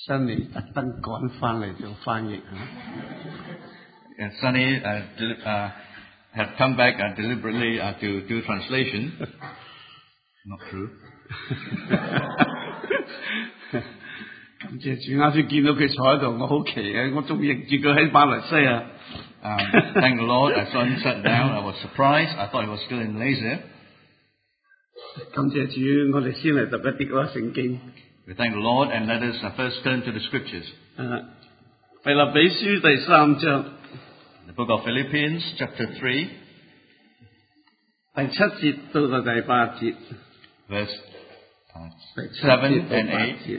Sunny 特登趕返嚟做翻譯嚇。 Sunny had come back deliberately to do translation. Not true. 感謝主，啱先見到佢坐喺度，我好奇嘅，我仲認住佢喺馬來西亞。 Thank the Lord, I saw him sat down. I was surprised. I thought he was still in Malaysia. 感謝主，我哋先嚟讀一啲嗰聖經。 We thank the Lord and let us first turn to the scriptures. 腓立比書第3章。 The book of Philippians, chapter 3. 第7節到到第8節。 Verse 7 and 8.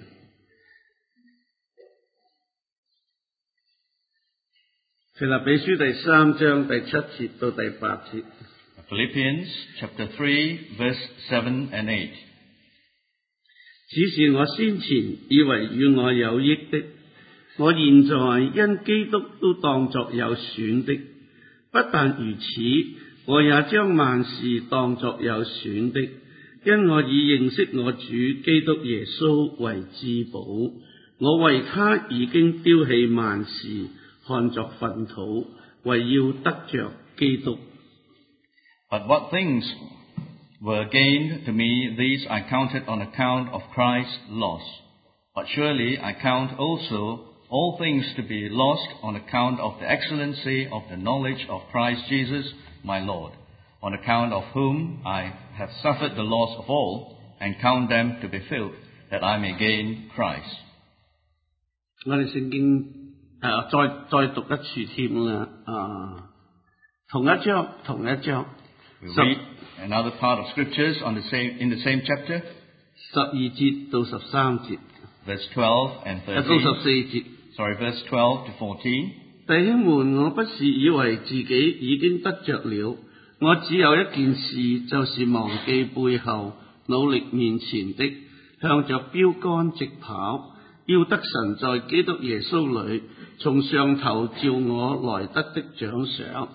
腓立比書第3章第7節到第8節。 Philippians, chapter 3, verse 7 and 8. 只是我先前以為與我有益的，我現在因基督都當作有損的。不但如此，我也將萬事當作有損的，因我已認識我主基督耶穌為至寶。我為他已經丟棄萬事，看作糞土，為要得着基督。 But what things were gained to me, these I counted on account of Christ's loss. But surely I count also all things to be lost on account of the excellency of the knowledge of Christ Jesus my Lord, on account of whom I have suffered the loss of all, and count them to be filth, that I may gain Christ. 我哋聖經再讀一次添啦，同一章。 We read another part of scriptures in the same chapter. 12節到13節。 Verse 12 and 13. 到14節。 Sorry, verse 12 to 14. 弟兄們，我不是以為自己已經得着了，我只有一件事，就是忘記背後，努力面前的，向着標竿直跑，要得神在基督耶穌裏從上頭召我來得的獎賞。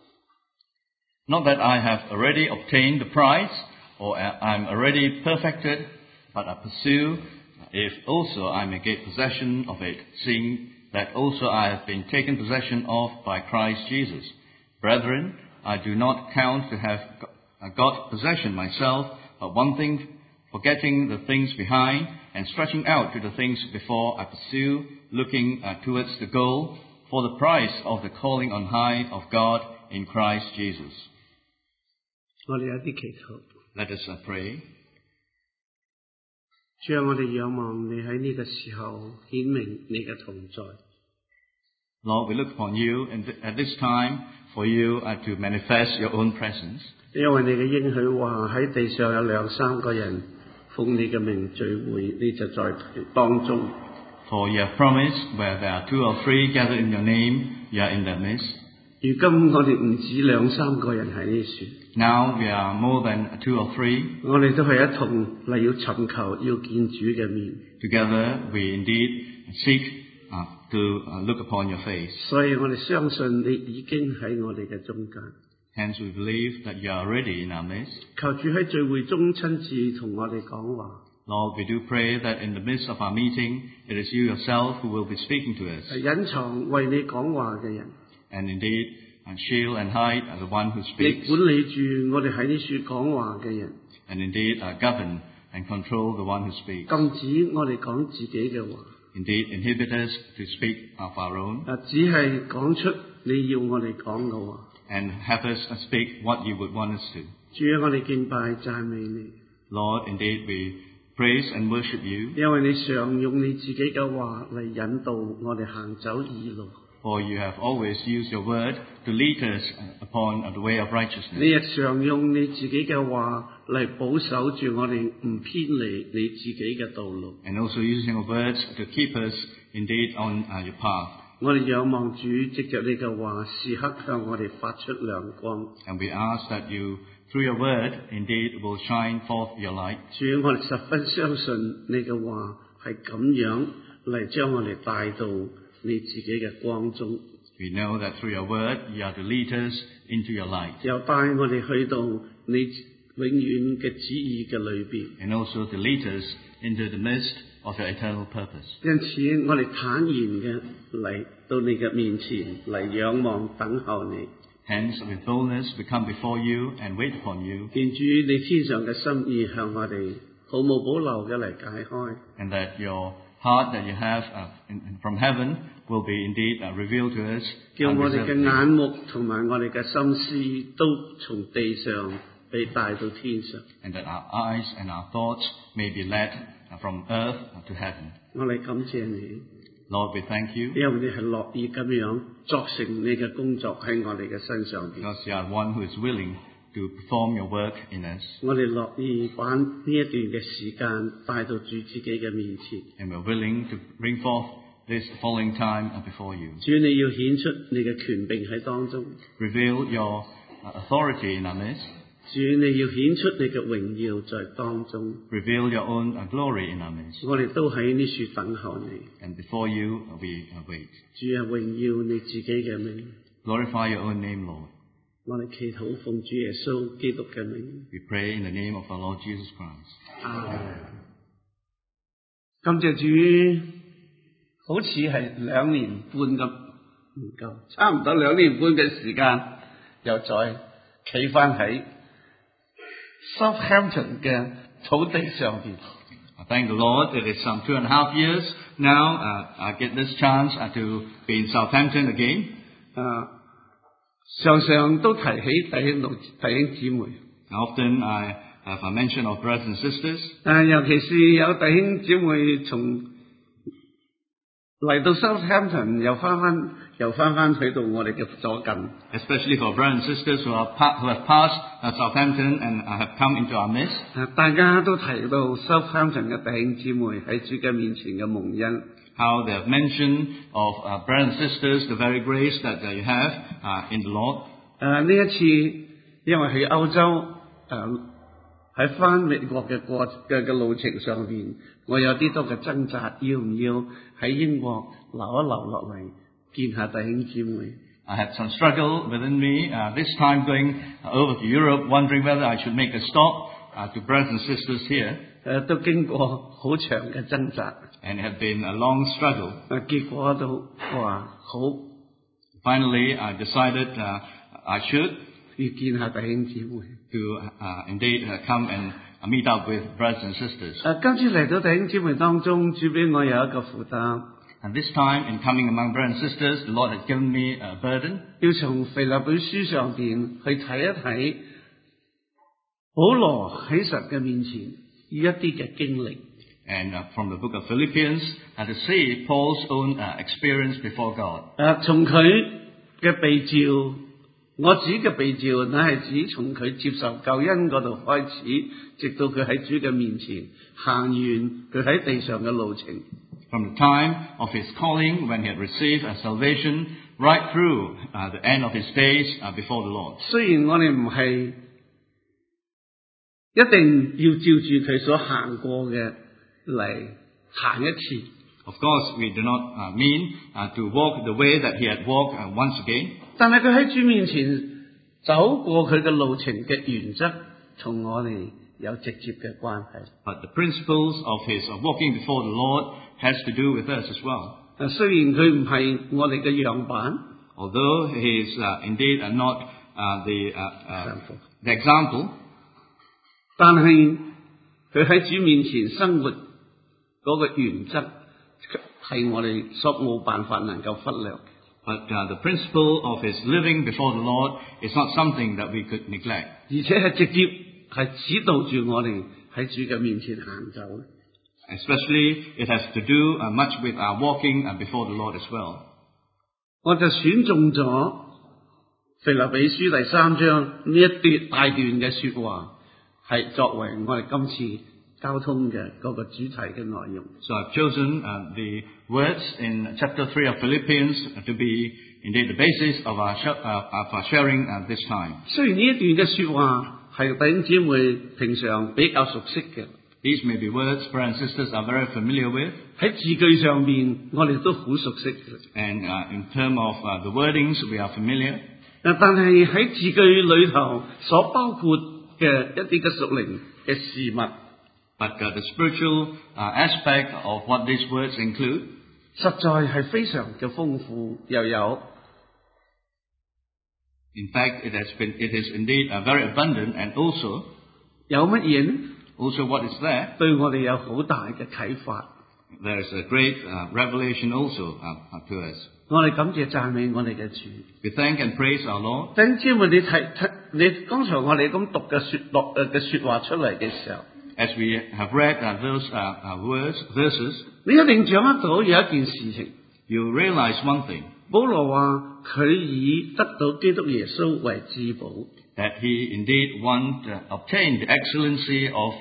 Not that I have already obtained the prize, or I am already perfected, but I pursue, if also I may get possession of it, seeing that also I have been taken possession of by Christ Jesus. Brethren, I do not count to have got possession myself, but one thing, forgetting the things behind, and stretching out to the things before, I pursue, looking towards the goal, for the prize of the calling on high of God in Christ Jesus. 我哋有啲祈禱。 Let us pray. 主啊，我哋仰望你喺呢個時候顯明你嘅同在。 Lord, we look upon you at this time for you to manifest your own presence. 因為你嘅應許話喺地上有兩三個人奉你嘅名聚會，你就在當中。 For you have promised, where there are 2 or 3 gathered in your name, you are in their midst. 如今我哋唔止兩三個人喺呢處。 Now we are more than 2 or 3. 我哋都係一同嚟要尋求要見主嘅面。 Together we indeed seek to look upon your face. 所以我哋相信你已經喺我哋嘅中間。 Hence we believe that you are already in our midst. 求主喺聚會中親自同我哋講話。 Lord, we do pray that in the midst of our meeting, it is you yourself who will be speaking to us. 隱藏為你講話嘅人。 And indeed, shield and hide are the one who 你 speaks. 管理住我哋喺呢處講話嘅人。 And indeed, govern and control the one who speaks. 禁止我哋講自己嘅話。 Indeed, inhibit us to speak of our own. 只係講出你要我哋講嘅話。 And have us speak what you would want us to. 主啊，我哋敬拜讚美你。 Lord, indeed, we praise and worship you. 因為你常用你自己嘅話嚟引導我哋行走義路。 For you have always used your word to lead us upon the way of righteousness. 你亦常用你自己嘅話嚟保守住我哋唔偏離你自己嘅道路。 And also using your words to keep us indeed on your path. 我哋仰望主藉着你嘅話，時刻向我哋發出亮光。 And we ask that you, through your word, indeed will shine forth your light. 主，我哋十分相信你嘅話係咁樣嚟將我哋帶到你自己嘅光中。 We know that through your word, you are to lead us into your light. 又帶我哋去到你永遠嘅旨意嘅裏邊。 And also to lead us into the midst of your eternal purpose. 因此，我哋坦然嘅嚟到你嘅面前嚟仰望等候你。 Hence, with boldness, we come before you and wait upon you, 願主你天上嘅心意向我哋毫無保留嘅嚟解開。 and that your heart that you have from heaven will be indeed revealed to us. 叫我哋嘅 unreservedly. 眼目同埋我哋嘅心思都從地上被帶到天上。 And that our eyes and our thoughts may be led from earth to heaven. 我哋感謝你， Lord, we thank you 因為你係樂意咁樣作成你嘅工作喺我哋嘅身上邊。 because you are one who is willing to perform your work in us. 我哋樂意把呢一段嘅時間帶到主自己嘅面前。 And we're willing to bring forth this following time before you. 主你要顯出你嘅權柄喺當中， Reveal your authority in our midst. 主你要顯出你嘅榮耀在當中。 Reveal your own glory in our midst. 我哋都喺呢處等候你。 And before you we wait. 主啊，榮耀你自己嘅名。 Glorify your own name, Lord. 我哋祈禱奉主耶穌基督嘅名。 We pray in the name of our Lord Jesus Christ. 感謝主，好似係2年半咁唔夠，差唔多2年半嘅時間，又再企翻喺 Southampton 嘅土地上邊。 I thank the Lord. It is some 2.5 years now. I get this chance to be in Southampton again. 常常都提起弟兄姊妹， Often I have a mention of brothers and sisters. 尤其是有弟兄姊妹從嚟到 Southampton 又翻翻去到我哋嘅左近。 Especially for brothers and sisters who have passed Southampton and have come into our midst. 大家都提到 Southampton 嘅弟兄姊妹喺主嘅面前嘅蒙恩。 How they have mentioned of brothers and sisters, the very grace that you have in the Lord. 呢一次因為去歐洲喺翻美國嘅路程上邊，我有啲多嘅掙扎，要唔要喺英國留一留落嚟見下弟兄姊妹。 I had some struggle within me this time going over to Europe, wondering whether I should make a stop to brothers and sisters here. 都經過好長嘅掙扎， And it had been a long struggle. 結果都話好 Finally, I decided I should 要見下弟兄姊妹。 to indeed come and meet up with brothers and sisters. 今次嚟到弟兄姊妹當中，主俾我有一個負擔， And this time, in coming among brothers and sisters, the Lord had given me a burden 要從腓立比書上邊去睇一睇保羅喺神嘅面前一啲嘅經歷。 and from the book of Philippians to see Paul's own experience before God. 從佢嘅被召，我指嘅被召，乃係指從佢接受救恩嗰度開始，直到佢喺主嘅面前行完佢喺地上嘅路程。 From the time of his calling, when he had received salvation, right through the end of his days before the Lord. 雖然我哋唔係一定要照住佢所行過嘅嚟行一次， Of course, we do not mean to walk the way that he had walked once again. 但係佢喺主面前走過佢嘅路程嘅原則，同我哋有直接嘅關係。 But the principles of his walking before the Lord has to do with us as well. 雖然佢唔係我哋嘅樣板， Although he is indeed not the example, 但係佢喺主面前生活嗰個原則係我哋所冇辦法能夠忽略。 but the principle of his living before the Lord is not something that we could neglect. 而且係直接係指導住我哋喺主嘅面前行走。 Especially, it has to do much with our walking before the Lord as well. 我就選中咗腓立比書第3章呢一段大段嘅說話，係作為我哋今次交通嘅嗰個主題嘅內容。 So I've chosen the words in chapter 3 of Philippians to be indeed the basis of our sharing this time. 雖然呢一段嘅說話係弟兄姊妹平常比較熟悉嘅， These may be words brothers and sisters are very familiar with. 喺字句上面我哋都好熟悉嘅。 And in terms of the wordings, we are familiar. 但係喺字句裏頭所包括嘅一啲嘅屬靈嘅事物， But the spiritual aspect of what these words include 實在係非常嘅豐富，又有 in fact, it is indeed very abundant, and also 有乜嘢呢？ what is there. 對我哋有好大嘅啟發。 There is a great revelation also to us. 我哋感謝讚美我哋嘅主。 We thank and praise our Lord. 弟兄姊妹，你剛才我哋咁讀嘅說話出嚟嘅時候， As we have read those verses, 你一定掌握到有一件事情。 you realize one thing, 保羅話佢以得到基督耶穌為至寶。 that he indeed obtained the excellency of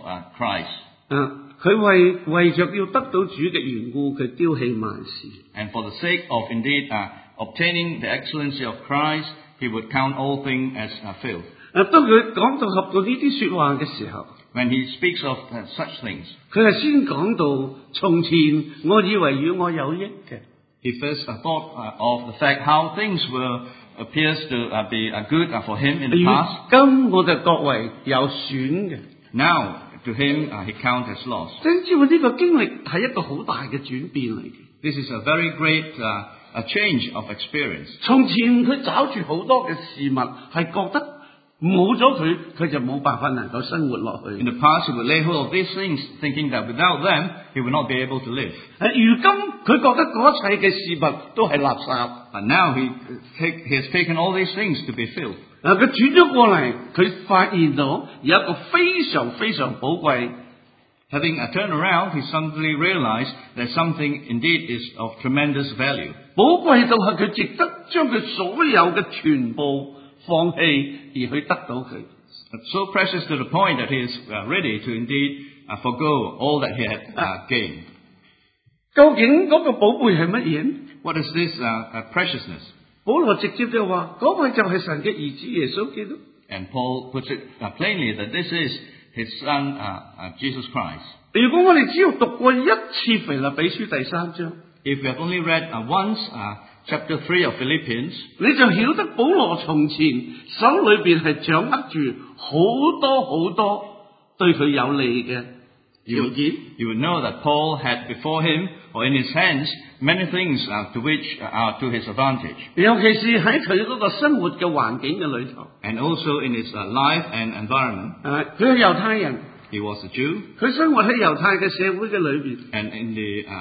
Christ. 佢為着要得到主嘅緣故，佢丟棄萬事。 And for the sake of indeed obtaining the excellency of Christ, he would count all things as filth. 當佢講到合到呢啲說話嘅時候， When he speaks of such things, 佢係先講到從前我以為與我有益嘅， he first thought of the fact how things appears to be good for him in the 如 past. 今我就覺為有損嘅。 Now, to him, he counts as loss. 真知道呢個經歷係一個好大嘅轉變嚟嘅。 This is a very great a change of experience. 從前佢找住好多嘅事物，係覺得冇咗佢就冇辦法能夠生活落去。 In the past, he would lay hold of these things, thinking that without them, he would not be able to live. 如今佢覺得嗰一切嘅事物都係垃圾。 But now he has taken all these things to be filth. 佢轉咗過嚟，佢發現到有一個非常非常寶貴。 Having turned around, he suddenly realized that something indeed is of tremendous value. 寶貴到係佢值得將佢所有嘅全部放棄而去得到佢。 So precious to the point that he is ready to indeed forgo all that he had gained. 究竟嗰個寶貝係乜嘢？ What is this preciousness? 保羅直接就話：嗰個就係神嘅兒子耶穌基督。 And Paul puts it plainly that this is his son, Jesus Christ. 如果我哋只要讀過一次腓立比書第3章， If we have only read once chapter 3 of Philippians, 你就曉得保羅從前手裏邊係掌握住好多好多對佢有利嘅條件。 you would know that Paul had before him or in his hands many things to which are to his advantage. 尤其是喺佢嗰個生活嘅環境嘅裏頭。 And also in his life and environment. 佢係猶太人， He was a Jew. 佢生活喺猶太嘅社會嘅裏邊。 And in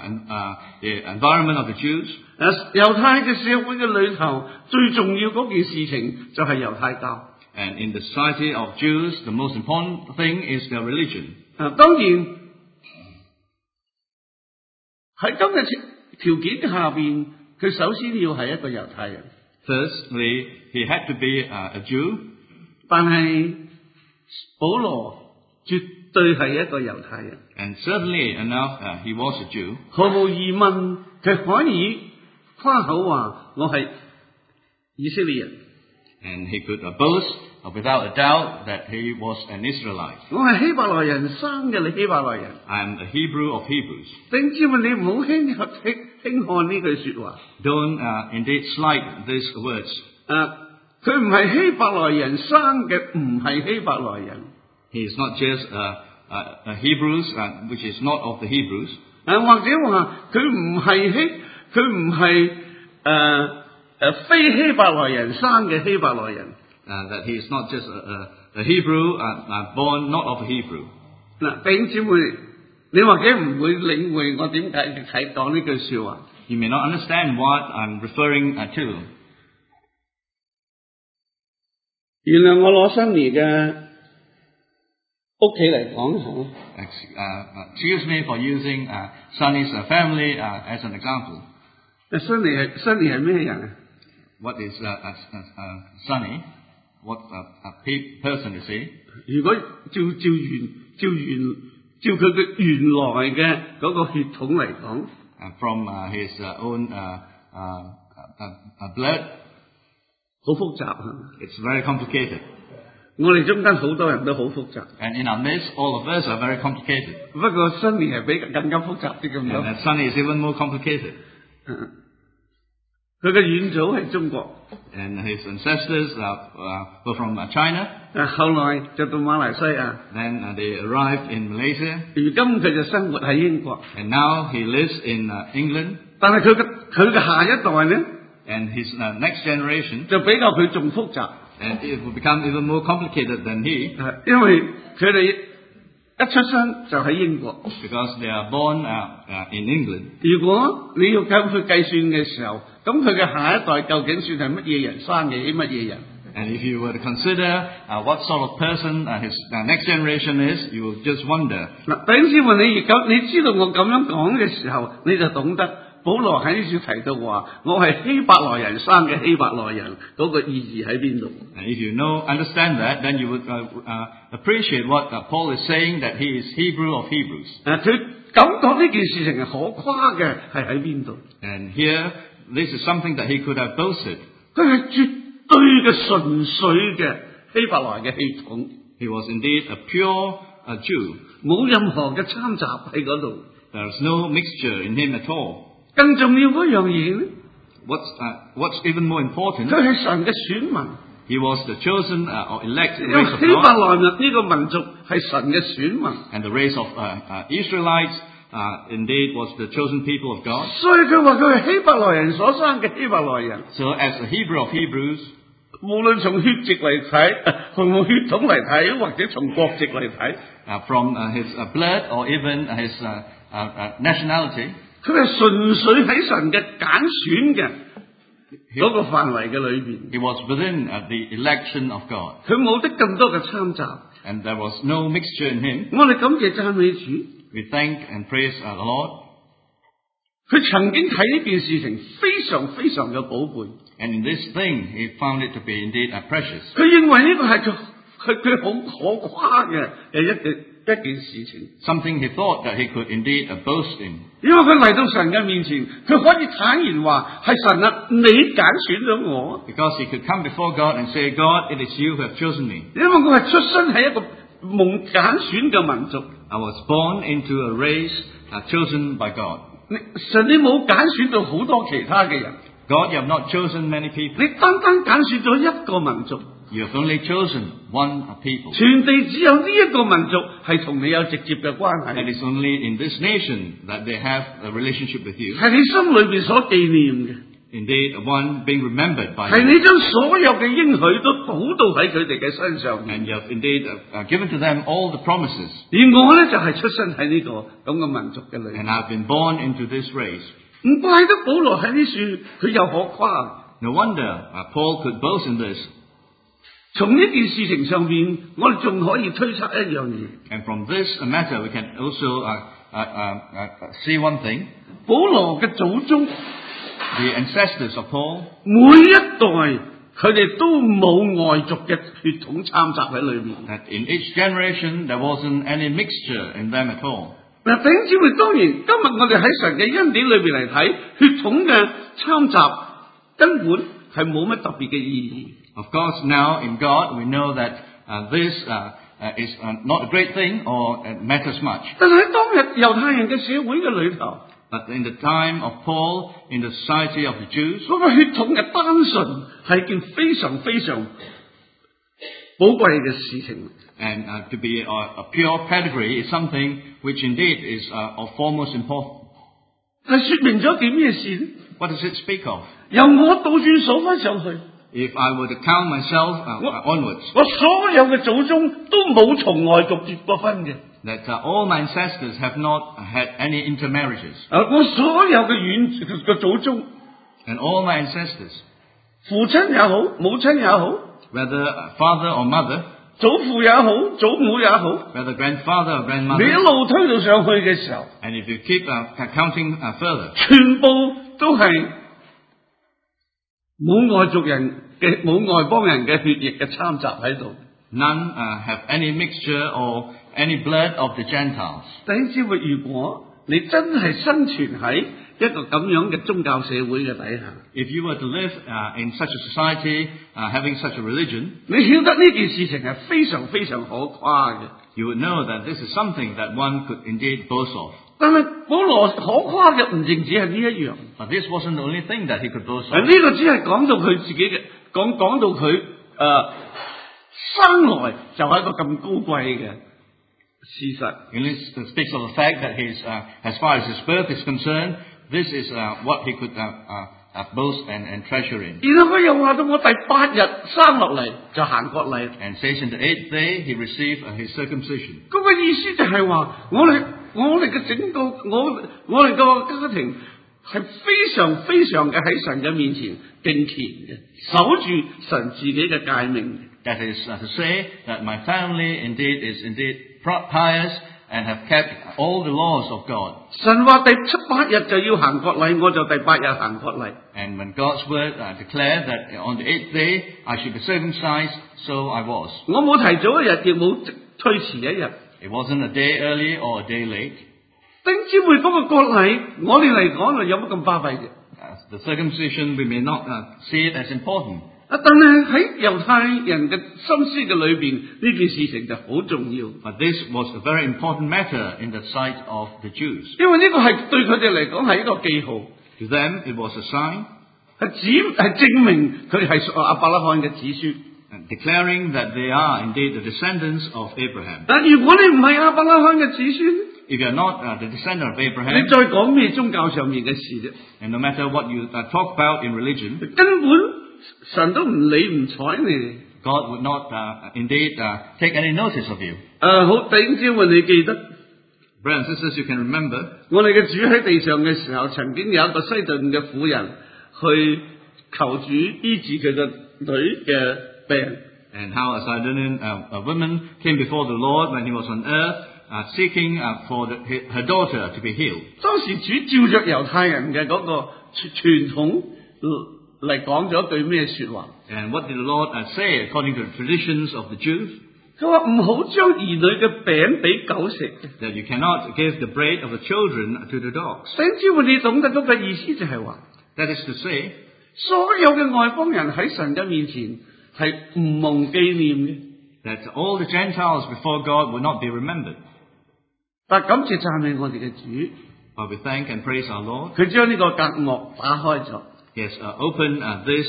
the environment of the Jews, 猶太嘅社會嘅裏頭，最重要嗰件事情就係猶太教。 and in the society of Jews, the most important thing is their religion. 當然喺今日條件下邊，佢首先要係一個猶太人。 Firstly, he had to be a Jew. 但係保羅絕對係一個猶太人。 And certainly enough, he was a Jew. 毫無疑問，佢可以誇口話我係以色列人。 And he could boast without a doubt that he was an Israelite. 我係希伯來人生嘅希伯來人。 I am a Hebrew of Hebrews. 弟兄姊妹，你唔好輕看呢句說話。 Don't indeed slight these words. 佢唔係希伯來人生嘅，唔係希伯來人。 He is not just a Hebrews, which is not of the Hebrews. 或者話佢唔係非希伯來人生嘅希伯來人。 That he is not just a Hebrew, born not of a Hebrew. 弟兄姊妹，你或者唔會領會我點解睇講呢句說話。 You may not understand what I'm referring to. 原諒我攞新年嘅屋企嚟講下。 Excuse me for using Sonny's family as an example. 新年係咩人啊？ What is Sonny? What person is he? 如果照佢嘅原來嘅嗰個血統嚟講 from his own blood, 好複雜。 it's very complicated. 我哋中間好多人都好複雜。 And in our midst, all of us are very complicated. 不過新年係比更加複雜啲咁樣。 And Sonny is even more complicated. 佢嘅遠祖係中國， and his ancestors were from China. 後來就到馬來西亞， Then they arrived in Malaysia, 如今佢就生活喺英國。 and now he lives in England. 但係佢嘅下一代咧， And his next generation, 就比較佢仲複雜， and it will become even more complicated than he, 因為佢哋一出生就喺英國。 because they are born in England. 如果你要咁去計算嘅時候，咁佢嘅下一代究竟算係乜嘢人生嘅啲乜嘢人？ And if you were to consider what sort of person his next generation is, you will just wonder. 嗱，弟兄姊妹，你知道我咁樣講嘅時候，你就懂得保羅喺呢處提到話，我係希伯來人生嘅希伯來人，嗰個意義喺邊度？ And if you understand that, then you would appreciate what Paul is saying, that he is Hebrew of Hebrews. 佢感覺呢件事情係可誇嘅，係喺邊度？ And here, this is something that he could have boasted. 佢係絕對嘅純粹嘅希伯來嘅血統， He was indeed a pure Jew. 冇任何嘅參雜喺嗰度。 There is no mixture in him at all. 更重要嗰樣嘢咧， What's even more important, 佢係神嘅選民。 he was the chosen or elect 因為 race of 希伯 God, 來人呢個民族係神嘅選民， and the race of Israelites indeed was the chosen people of God. 所以佢話佢係希伯來人所生嘅希伯來人。 So as a Hebrew of Hebrews, 無論從血籍嚟睇，從血統嚟睇，或者從國籍嚟睇， from his blood or even his nationality, 佢係純粹喺神嘅揀選嘅嗰個範圍嘅裏邊， he was within the election of God, 佢冇得咁多嘅參雜。 and there was no mixture in him. 我哋感謝讚美主， We thank and praise the Lord. 佢曾經睇呢件事情非常非常嘅寶貝， And in this thing, he found it to be indeed precious. 佢認為呢個係佢好可誇嘅一件事情。 Something he thought that he could indeed boast in. 因為佢嚟到神嘅面前，佢可以坦然話：係神啊，你揀選咗我。 Because he could come before God and say, God, it is you who have chosen me. 因為我係出生喺一個蒙揀選嘅民族。 I was born into a race chosen by God. 神你冇揀選到好多其他嘅人， God, you have not chosen many people. 你單單揀選咗一個民族， You have only chosen one people. 全地只有呢一個民族係同你有直接嘅關 And 係， it's only in this nation that they have a relationship with you. 係你心裏邊所紀念嘅， Indeed, one being remembered by 係 you. 你將所有嘅應許都補到喺佢哋嘅身上面。 And you have indeed given to them all the promises. 而我咧就係出生喺呢個咁嘅民族嘅裏 And 面， I've been born into this race. 唔怪得保羅喺呢處佢又可誇。 No wonder Paul could boast in this. 從呢件事情上面，我哋仲可以推測一樣嘢。 And from this matter, we can also see one thing. 保羅嘅祖宗 The ancestors of Paul, 每一代佢哋都冇外族嘅血統參雜喺裏面。 that in each generation there wasn't any mixture in them at all. 嗱，弟兄姊妹，當然今日我哋喺神嘅恩典裏邊嚟睇，血統嘅參雜根本係冇乜特別嘅意義。 Of course, now in God, we know that this is not a great thing or matters much. 但係喺當日猶太人嘅社會嘅裏頭， But in the time of Paul, in the society of the Jews, 嗰個血統嘅單純係件非常非常寶貴嘅事情。 and to be a pure pedigree is something which indeed is of foremost importance. 係說明咗件咩事呢？ What does it speak of? 由我倒轉數翻上去， If I were to count myself onwards, 我所有嘅祖宗都冇從外族結過婚嘅。 that all my ancestors have not had any intermarriages, 我所有嘅祖宗， and all my ancestors, 父親也好，母親也好， whether father or mother, 祖父也好，祖母也好， whether grandfather or 你一 grandmother, 路推到上去嘅時候， and if you keep counting further, 全部都係冇外族人嘅、冇外邦人嘅血液嘅參雜喺度。 none have any mixture or any blood of the Gentiles. 弟兄姊妹，如果你真係生存喺一個咁樣嘅宗教社會嘅底下， If you were to live in such a society, having such a religion, 你曉得呢件事情係非常非常可誇嘅。 you would know that this is something that one could indeed boast of. 但係保羅可誇嘅唔淨止係呢一樣， But this wasn't the only thing that he could boast 呢 of. 個只係講到佢自己嘅講到佢生來就係一個咁高貴嘅事實。 He only speaks of the fact that as far as his birth is concerned, this is what he could boast and treasure in. 然後佢又話到我第8日生落嚟就行割禮， And says in the 8th day he received his circumcision. 嗰個意思就係話我哋嘅整個我哋個家庭係非常非常嘅喺神嘅面前敬虔嘅，守住神自己嘅誡命。 That is to say that my family is indeed pious and have kept all the laws of God. 神話第8日就要行割禮，我就第8日行割禮。 And when God's word declared that on the 8th day I should be circumcised, so I was. 我冇提早一日，亦冇推遲一日。 It wasn't a day early or a day late. 弟兄姊妹，嗰個割禮，我哋嚟講就有乜咁巴閉嘅？ The circumcision we may not see it as important. 但係喺猶太人嘅心思嘅裏邊，呢件事情就好重要。 But this was a very important matter in the sight of the Jews. 因為呢個係對佢哋嚟講係一個記號， To them it was a sign 係證明佢哋係屬亞伯拉罕嘅子孫。 declaring that they are indeed the descendants of Abraham. 但如果你唔係亞伯拉罕嘅子孫， If you are not the descendant of 你 Abraham, 再講咩宗教上面嘅事啫， and no matter what you talk about in religion, 根本神都唔理唔睬你哋。 God would not indeed take any notice of you. 好，弟兄姊妹，你記得 Brothers and sisters, you can remember 我哋嘅主喺地上嘅時候，曾經有一個西頓嘅婦人去求主醫治佢個女嘅病。 and how a Sidonian woman came before the Lord when he was on earth, seeking for her daughter to be healed. 當時主照着猶太人嘅嗰個傳統嚟講咗一句咩說話？ And what did the Lord say according to the traditions of the Jews? 佢話唔好將兒女嘅餅俾狗食。 That you cannot give the bread of the children to the dogs. 弟兄姊妹，你懂得嗰個意思就係話， That is to say, 所有嘅外邦人喺神嘅面前係唔蒙紀念嘅。 that all the Gentiles before God would not be remembered. 但感謝讚美我哋嘅主， But we thank and praise our Lord. 佢將呢個隔膜打開咗。 He has opened this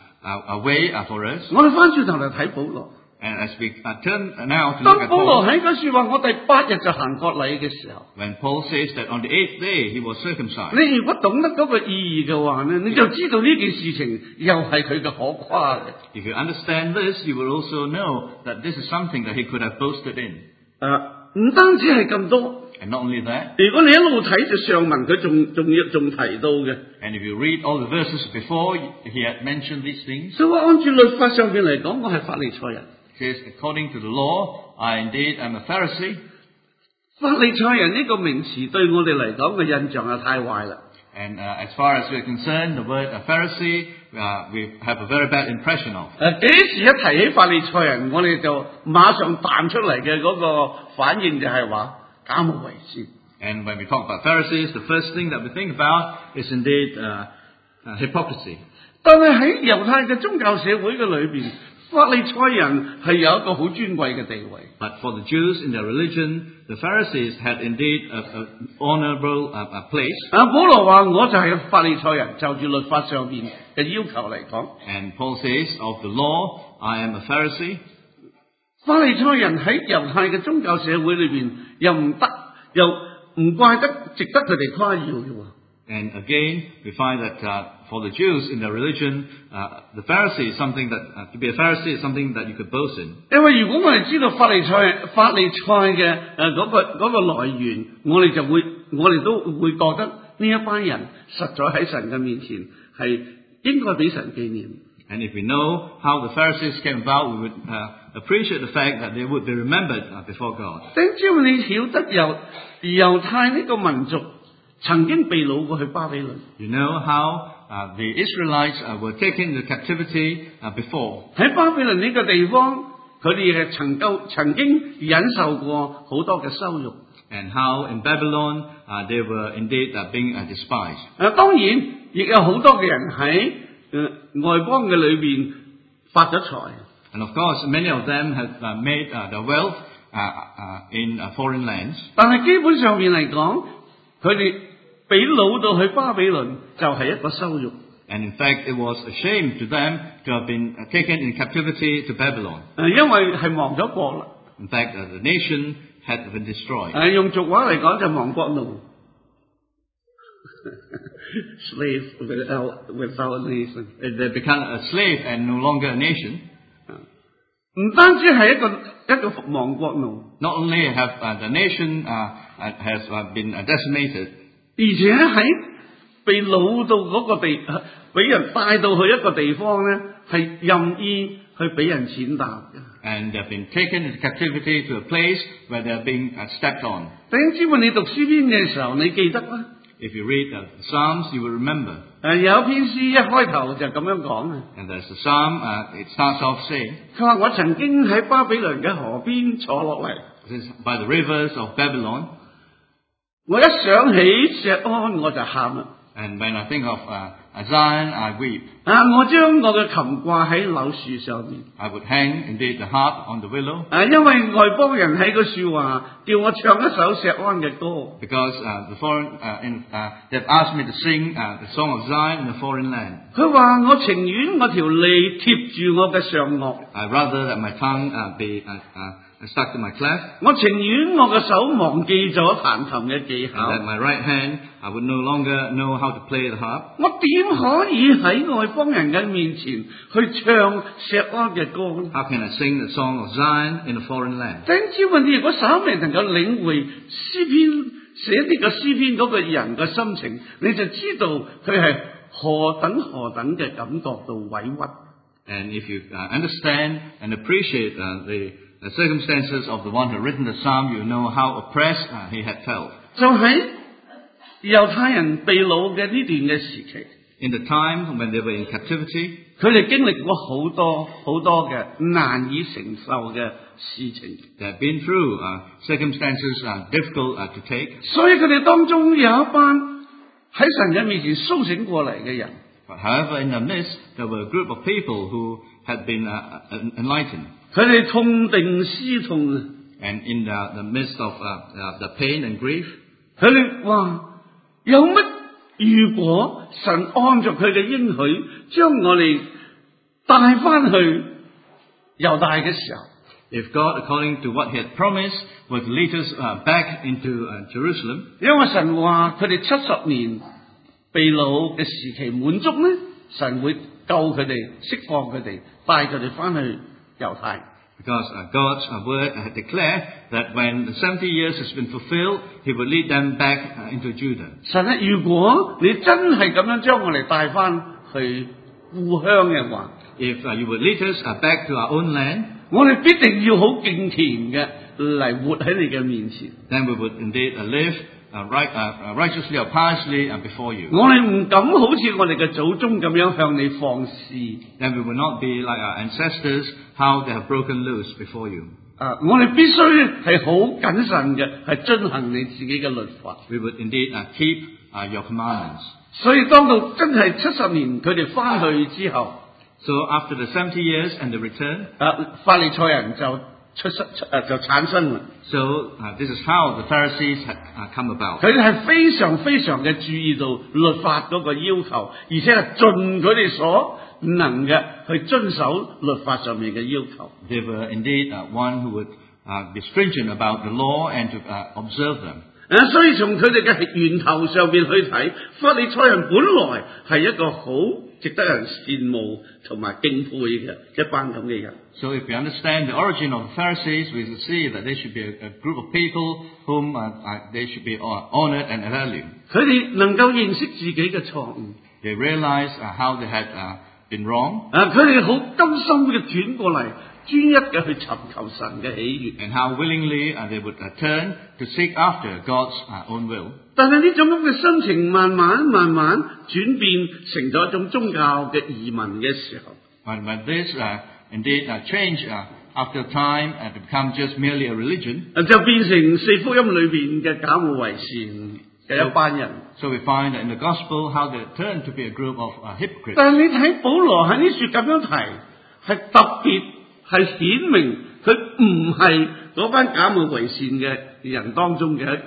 a way for us. 我哋翻轉頭嚟睇保羅。 And as we turn now to 當 look at 保羅 Paul, 喺嗰說話，我第8日就行割禮嘅時候， when Paul says that on the 8th day he was circumcised, 你如果懂得嗰個意義嘅話呢，你就知道呢件事情又係佢嘅可誇嘅。 if you understand this, you will also know that this is something that he could have boasted in. 唔單止係咁多， And not only that, 如果你一路睇就上文，佢仲提到嘅， and if you read all the verses before, he had mentioned these things. 所以話按照律法上邊嚟講，我係法利賽人。 He says, according to the law, I indeed am a Pharisee. 法利賽人呢個名詞對我哋嚟講嘅印象係太壞啦。 And as far as we're concerned, the word Pharisee, we have a very bad impression of. 幾時一提起法利賽人，我哋就馬上彈出嚟嘅嗰個反應就係話假冒為善。 And when we talk about Pharisees, the first thing that we think about is indeed hypocrisy. 但係喺猶太嘅宗教社會嘅裏邊，法利賽人係有一個好尊貴嘅地位。 But for the Jews in their religion, the Pharisees had indeed an honorable place. 保羅話我就係法利賽人，就住律法上邊嘅要求嚟講， And Paul says, of the law, I am a Pharisee. 法利賽人喺猶太嘅宗教社會裏邊又唔得，又唔怪得值得佢哋誇耀嘅喎。 And again, we find that for the Jews in their religion, the Pharisee is something that to be a Pharisee is something that you could boast in. 因為如果我哋知道法利賽嘅嗰個來源，我哋都會覺得呢一班人實在喺神嘅面前係應該俾神紀念。 And if we know how the Pharisees came about, we would appreciate the fact that they would be remembered before God. 只要你曉得猶太呢個民族曾經被擄過去巴比倫。 You know how the Israelites were taken into captivity before. 喺巴比倫呢個地方，佢哋係曾經忍受過好多嘅羞辱。 And how in Babylon they were indeed being despised. 當然亦有好多嘅人喺外邦嘅裏邊發咗財。 And of course, many of them have made their wealth in foreign lands. 但係基本上面嚟講， 佢哋被擄到去巴比倫就係一個羞辱。 And in fact, it was a shame to them to have been taken in captivity to Babylon. 因為係亡咗國啦。 In fact, the nation had been destroyed. 用俗話嚟講就亡國奴，slave without nation。 They become a slave and no longer a nation. 唔單止係一個亡國奴， Not only have the nation has been decimated, 而且喺被擄到嗰個地，俾人帶到去一個地方咧，係任意去俾人踐踏嘅。 and they've been taken into captivity to a place where they're being stepped on. 弟兄姊妹，你讀詩篇嘅時候，你記得啦。 If you read the Psalms, you will remember. 有一篇詩一開頭就咁樣講嘅， And there's a psalm, it starts off saying, 佢話：我曾經喺巴比倫嘅河邊坐落嚟， this is by the rivers of Babylon. 我一想起錫安我就喊啦。 And when I think of Zion, I weep. 我將我嘅琴掛喺柳樹上面。 I would hang indeed the harp on the willow. 因為外邦人喺個樹話叫我唱一首錫安嘅歌。 Because the foreign, they've asked me to sing the song of Zion in a foreign land. 佢話我情願我條脷貼住我嘅上顎。 I'd rather that my tongue be stuck to my cleft. 我情願我嘅手忘記咗彈琴嘅技 And 巧。 that my right hand, I would no longer know how to play the harp. 我點可以喺外邦人嘅面前去唱錫安嘅歌呢？ How can I sing the song of Zion in a foreign land? 弟兄姊妹，你如果稍微能夠領會詩篇寫呢個詩篇嗰個人嘅心情，你就知道佢係何等嘅感覺到委屈。 And if you understand and appreciate the circumstances of the one who had written the psalm, you know how oppressed he had felt. 就喺猶太人被擄嘅呢段嘅時期， In the time when they were in captivity, 佢哋經歷過好多嘅難以承受嘅事情， they had been through circumstances difficult to take. 所以佢哋當中有一班喺神嘅面前甦醒過嚟嘅人。 But however, in the midst, there were a group of people who had been enlightened. 佢哋痛定思痛啊！ And in the midst of the pain and grief, 佢哋話有乜？如果神按照佢嘅應許，將我哋帶翻去猶大嘅時候， if God, according to what He had promised, would lead us back into Jerusalem, 因為神話佢哋70年被擄嘅時期滿足咧，神會救佢哋、釋放佢哋，帶佢哋翻去猶太。 because God's word had declared that when the 70 years has been fulfilled, He would lead them back into Judah. 神咧，如果你真係咁樣將我哋帶翻去故鄉嘅話， If you would lead us back to our own land, 我哋必定要好敬虔嘅嚟活喺你嘅面前。 then we would indeed live righteously or piously before you. 我哋唔敢好似我哋嘅祖宗咁樣向你放肆。 Then we would not be like our ancestors, how they have broken loose before you. 我哋必須係好謹慎嘅，係遵行你自己嘅律法。 We would indeed keep your commandments. 所以當到真係70年佢哋翻去之後， So after the 70 years and the return, 法利賽人就產生啦。 so this is how the Pharisees had come about. 佢哋係非常嘅注意到律法嗰個要求，而且係盡佢哋所能嘅去遵守律法上面嘅要求。 They were indeed one who would be stringent about the law and to observe them. 所以從佢哋嘅源頭上邊去睇，法利賽人本來係一個好值得人羨慕同埋敬佩嘅一班咁嘅人。 So if we understand the origin of the Pharisees, we will see that they should be a group of people whom they should be honored and valued. 佢哋能夠認識自己嘅錯誤， They realized how they had been wrong, 佢哋好甘心嘅轉過嚟，專一嘅去尋求神嘅喜悅。 and how willingly they would turn to seek after God's own will. 但係呢種咁嘅心情慢慢轉變成咗一種宗教嘅移民嘅時候， But when this indeed change after time to become just merely a religion, 就變成四福音裏邊嘅假冒為善嘅一班人。 so we find that in the gospel how they turn to be a group of hypocrites. 但係你睇保羅喺呢處咁樣提，係特別係顯明佢唔係嗰班假冒為善嘅人當中嘅一個。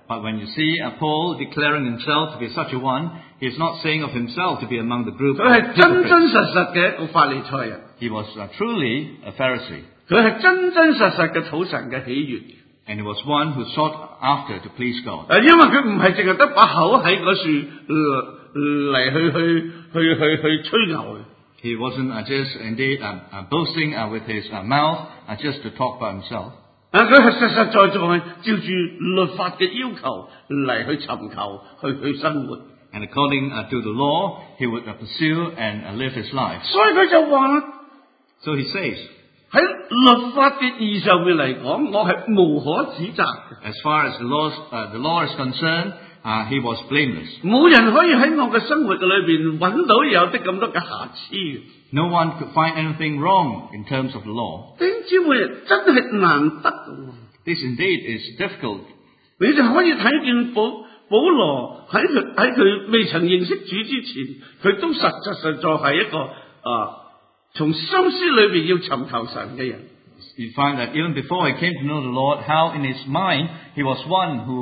But when you see Paul declaring himself to be such a one, he is not saying of himself to be among the group 佢 of 係真 hypocrites. 實嘅一個法利賽人， He was truly a Pharisee, 佢係真實嘅討神嘅喜悅。 and he was one who sought after to please God. 因為佢唔係淨係得把口喺嗰樹嚟去吹牛嘅。 He wasn't just indeed boasting with his mouth just to talk by himself. 佢係實實在在照住律法嘅要求嚟去尋求去生活。 And according to the law, he would pursue and live his life. 所以佢就話啦， So he says, 喺律法嘅意義上面嚟講，我係無可指責嘅。 as far as the law is concerned, he was blameless. 冇人可以喺我嘅生活嘅裏邊揾到有啲咁多嘅瑕疵嘅。 No one could find anything wrong in terms of the law. 弟兄姊妹真係難得嘅。 This indeed is difficult. 你就可以睇見保羅喺佢未曾認識主之前，佢都實在係一個從心思裏邊要尋求神嘅人。 You find that even before he came to know the Lord, how in his mind he was one who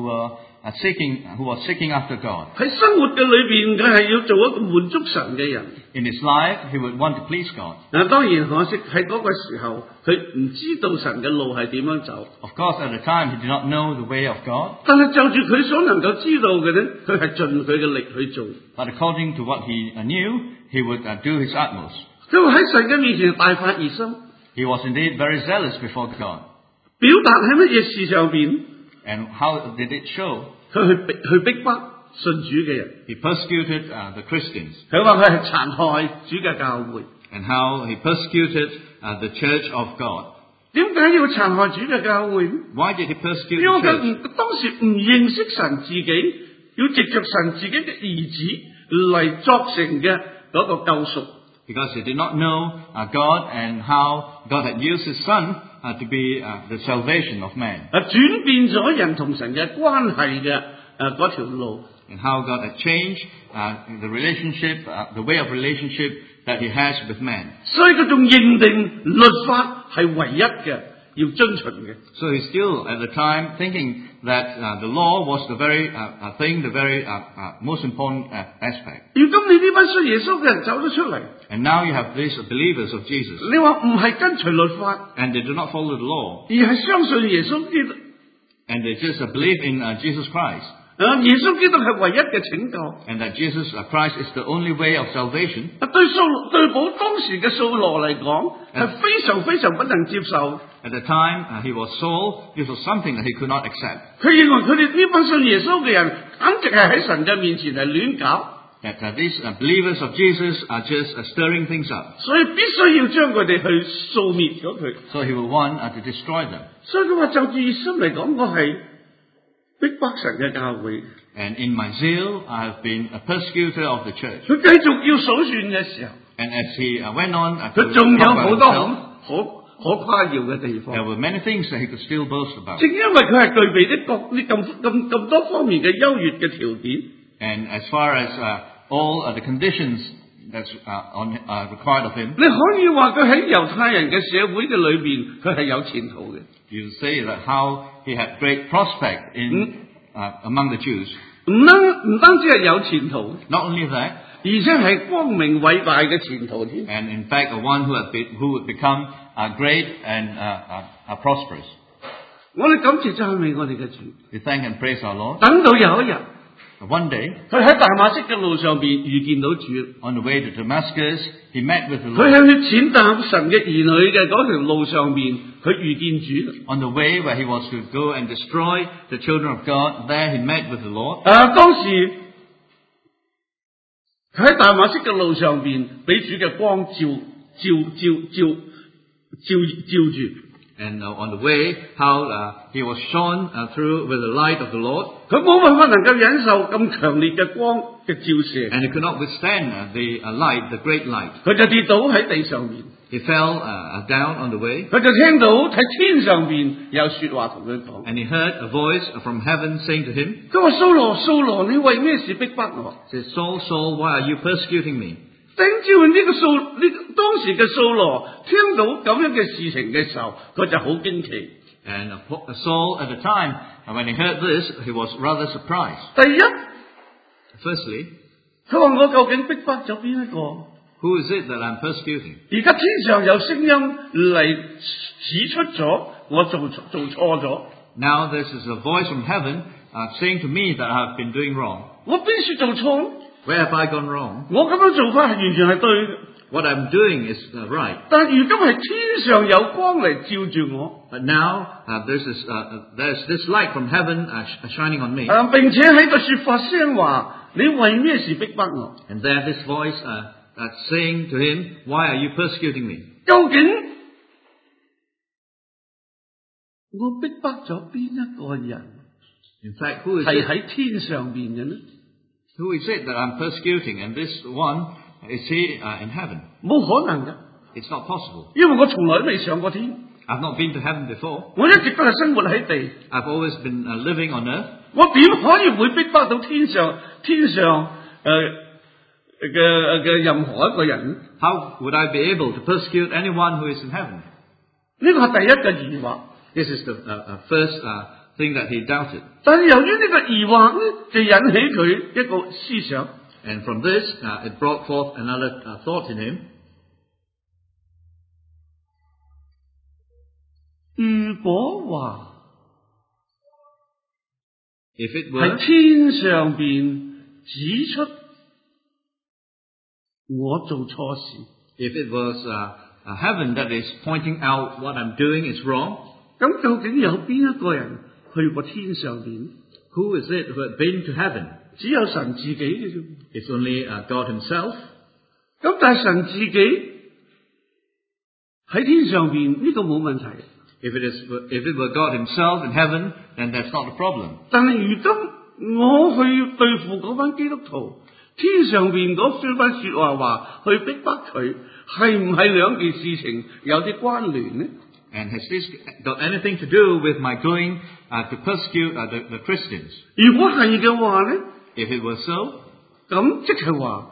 was seeking after God. 喺生活嘅裏邊，佢係要做一個滿足神嘅人。 In his life, he would want to please God. 當然可惜喺嗰個時候，佢唔知道神嘅路係點樣走。 Of course, at the time, he did not know the way of God. 但係就住佢所能夠知道嘅咧，佢係盡佢嘅力去做。 But according to what he knew, he would do his utmost. 佢會喺神嘅面前大發熱心， He was indeed very zealous before God. 表達喺乜嘢事上邊， And how did it show? 佢去逼迫信主嘅人。 He persecuted the Christians. 佢話佢係殘害主嘅教會。 And how he persecuted the church of God. 點解要殘害主嘅教會呢？ Why did he persecute 因為 the 佢 church? 當時唔認識神自己，要藉着神自己嘅兒子嚟作成嘅嗰個救贖。 Because he did not know God and how God had used his son to be the salvation of man. 轉變咗人同神嘅關係嘅嗰條路。 And how God had changed the relationship, the way of relationship that he has with man. 所以佢仲認定律法係唯一嘅，要遵循嘅。 So he's still at the time thinking that the law was the very thing, the very most important aspect. 如今你呢班信耶穌嘅人走咗出嚟， And now you have these believers of Jesus, 你話唔係跟隨律法， and they do not follow the law, 而係相信耶穌基督。 and they just believe in Jesus Christ, 耶穌基督係唯一嘅拯救。 and that Jesus Christ is the only way of salvation. 對當時嘅掃羅嚟講，係非常非常不能接受。 At the time he was Saul, this was something that he could not accept. 佢認為佢哋呢班信耶穌嘅人，簡直係喺神嘅面前係亂搞， That these believers of Jesus are just stirring things up. 所以必須要將佢哋去掃滅咗佢。 So he will want to destroy them. 所以佢話就住熱心嚟講，我係逼迫神嘅教會。 And in my zeal, I have been a persecutor of the church. 佢繼續要數算嘅時候， And as he went on to 佢仲有 talk 好 about 多 himself, 可誇耀嘅地 there 方。 were many things that he could still boast about. 正因為佢係具備呢咁多方面嘅優越嘅條件， And as far as all the conditions that's required of him, 你可以話佢喺猶太人嘅社會嘅裏邊，佢係有前途嘅。 you say that how he had great prospect in among the Jews. 唔單止係有前途， Not only that, 而且係光明偉大嘅前途添。 and in fact, one who would become great and prosperous. 我哋感謝讚美我哋嘅主。 We thank and praise our Lord. 等到有一日， One day, 佢喺大馬色嘅路上邊遇見到主， on the way to Damascus, he met with the 佢 Lord. 喺去踐踏神嘅兒女嘅嗰條路上邊，佢遇見主。 On the way where he was to go and destroy the children of God, there he met with the Lord. 當時佢喺大馬色嘅路上邊，俾主嘅光照住。 And on the way, how he was shone through with the light of the Lord, 佢冇辦法能夠忍受咁強烈嘅光嘅照射， and he could not withstand the light, the great light. 佢就跌倒喺地上面。 He fell down on the way, 佢就聽到喺天上邊有說話同佢講， and he heard a voice from heaven saying to him, 佢話掃羅掃羅，你為咩事逼迫我？ says, Saul, Saul, why are you persecuting me? 頂住當時嘅掃羅聽到咁樣嘅事情嘅時候，佢就好驚奇。 And Saul at the time, when he heard this, he was rather surprised. 第一， Firstly, 佢話我究竟逼迫咗邊一個？ who is it that I'm persecuting? 而家天上有聲音嚟指出咗我做錯咗， Now this is a voice from heaven saying to me that I have been doing wrong. 我邊處做錯呢？ Where have I gone wrong? 我咁樣做法係完全係對嘅， What I'm doing is right. 但如今係天上有光嚟照住我， But now there's this light from heaven shining on me. 並且喺度說發聲話：你為咩事逼迫我？ And there this voice saying to him, why are you persecuting me? 究竟我逼迫咗邊一個人 In fact, who is 係 it? 喺天上邊嘅呢？ Who is it that I'm persecuting? And this one, is he in heaven? 冇可能嘅， It's not possible. 因為我從來都未上過天， I've not been to heaven before. 我一直都係生活喺地。 I've always been living on earth. 我點可以會逼迫到天上嘅任何一個人呢？ How would I be able to persecute anyone who is in heaven? 呢個係第一個疑惑。 This is the first thing that he doubted. 但係由於呢個疑惑呢，就引起佢一個思想。 And from this, it brought forth another thought in him. 如果話 If it 喺 were, 天上邊指出我做錯事， if it was heaven that is pointing out what I'm doing is wrong, 咁究竟有邊一個人去過天上邊？ who is it who had been to heaven? 只有神自己嘅啫。 It's only God himself. 咁但係神自己喺天上邊呢個冇問題。 If it were God himself in heaven, then that's not a problem. 但係如今我去對付嗰班基督徒，天上邊嗰番說話去逼迫佢，係唔係兩件事情有啲關聯呢？ And has this got anything to do with my going to persecute the Christians? 如果係嘅話呢， If it were so, 咁即係話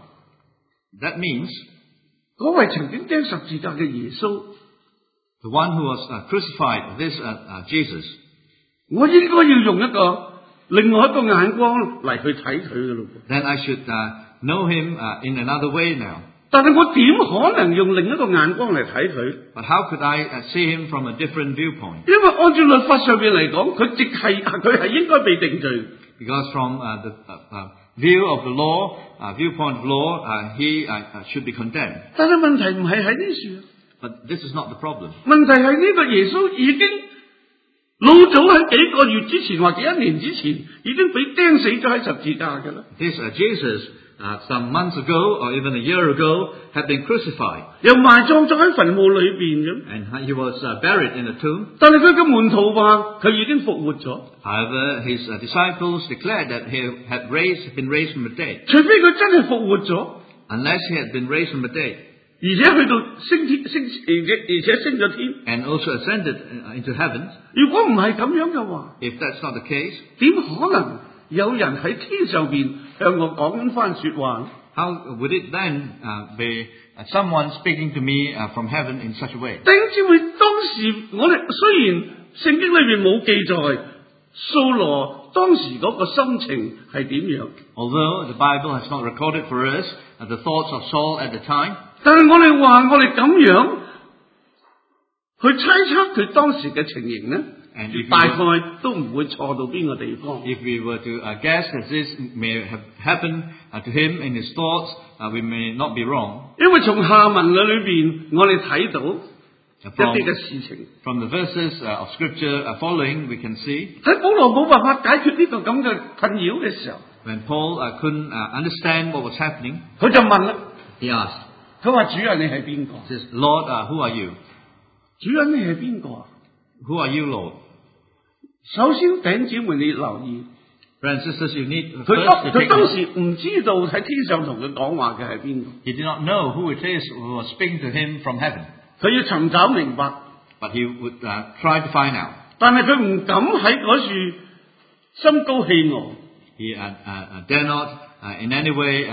that means 嗰位曾經釘十字架嘅耶穌， the one who was crucified, this Jesus, 我應該要用一個另外一個眼光嚟去睇佢嘅咯。 then I should know him in another way now. 但係我點可能用另一個眼光嚟睇佢？ But how could I see him from a different viewpoint? 因為按照律法上邊嚟講，佢係應該被定罪。 Because from the view of the law, viewpoint of law, he should be condemned. 但係問題唔係喺呢處。 But this is not the problem. 問題係呢個耶穌已經老早喺幾個月之前或者1年之前已經俾釘死咗喺十字架㗎啦。 This Jesus, some months ago or even a year ago, had been crucified. 又埋葬咗喺墳墓裏邊咁。 And he was buried in a tomb. 但係佢嘅門徒話佢已經復活咗， However, his disciples declared that he had been raised from the dead. 除非佢真係復活咗， Unless he had been raised from the dead. 而且去到而且升咗天。 And also ascended into heaven. 如果唔係咁樣嘅話， If that's not the case, 點可能有人喺天上邊向我講緊番說話？ how would it then be someone speaking to me from heaven in such a way? 弟兄姊妹，當時我哋雖然聖經裏邊冇記載掃羅當時嗰個心情係點樣， Although the Bible has not recorded for us the thoughts of Saul at the time, 但係我哋話我哋咁樣去猜測佢當時嘅情形呢， and if 大概都唔會錯到邊個地方。 we were to guess that this may have happened to him in his thoughts, we may not be wrong. 因為從下文裏邊我哋睇到一啲嘅事情， From the verses of Scripture following, we can see 喺保羅冇辦法解決呢個咁嘅困擾嘅時候， when Paul couldn't understand what was happening, 佢就問啦， he asked, 佢話主啊，你係邊個？ he says, Lord, who are you? 主啊，你係邊個啊？ Who are you, Lord? 首先弟兄姊妹你留意， Brothers and sisters, you need 佢 first 當 to 佢 take 當 note. 時唔知道喺天上同佢講話嘅係邊個， He did not know who it is who was speaking to him from heaven, 佢要尋找明白， but he would try to find out. 但係佢唔敢喺嗰處心高氣傲。 He dare not in any way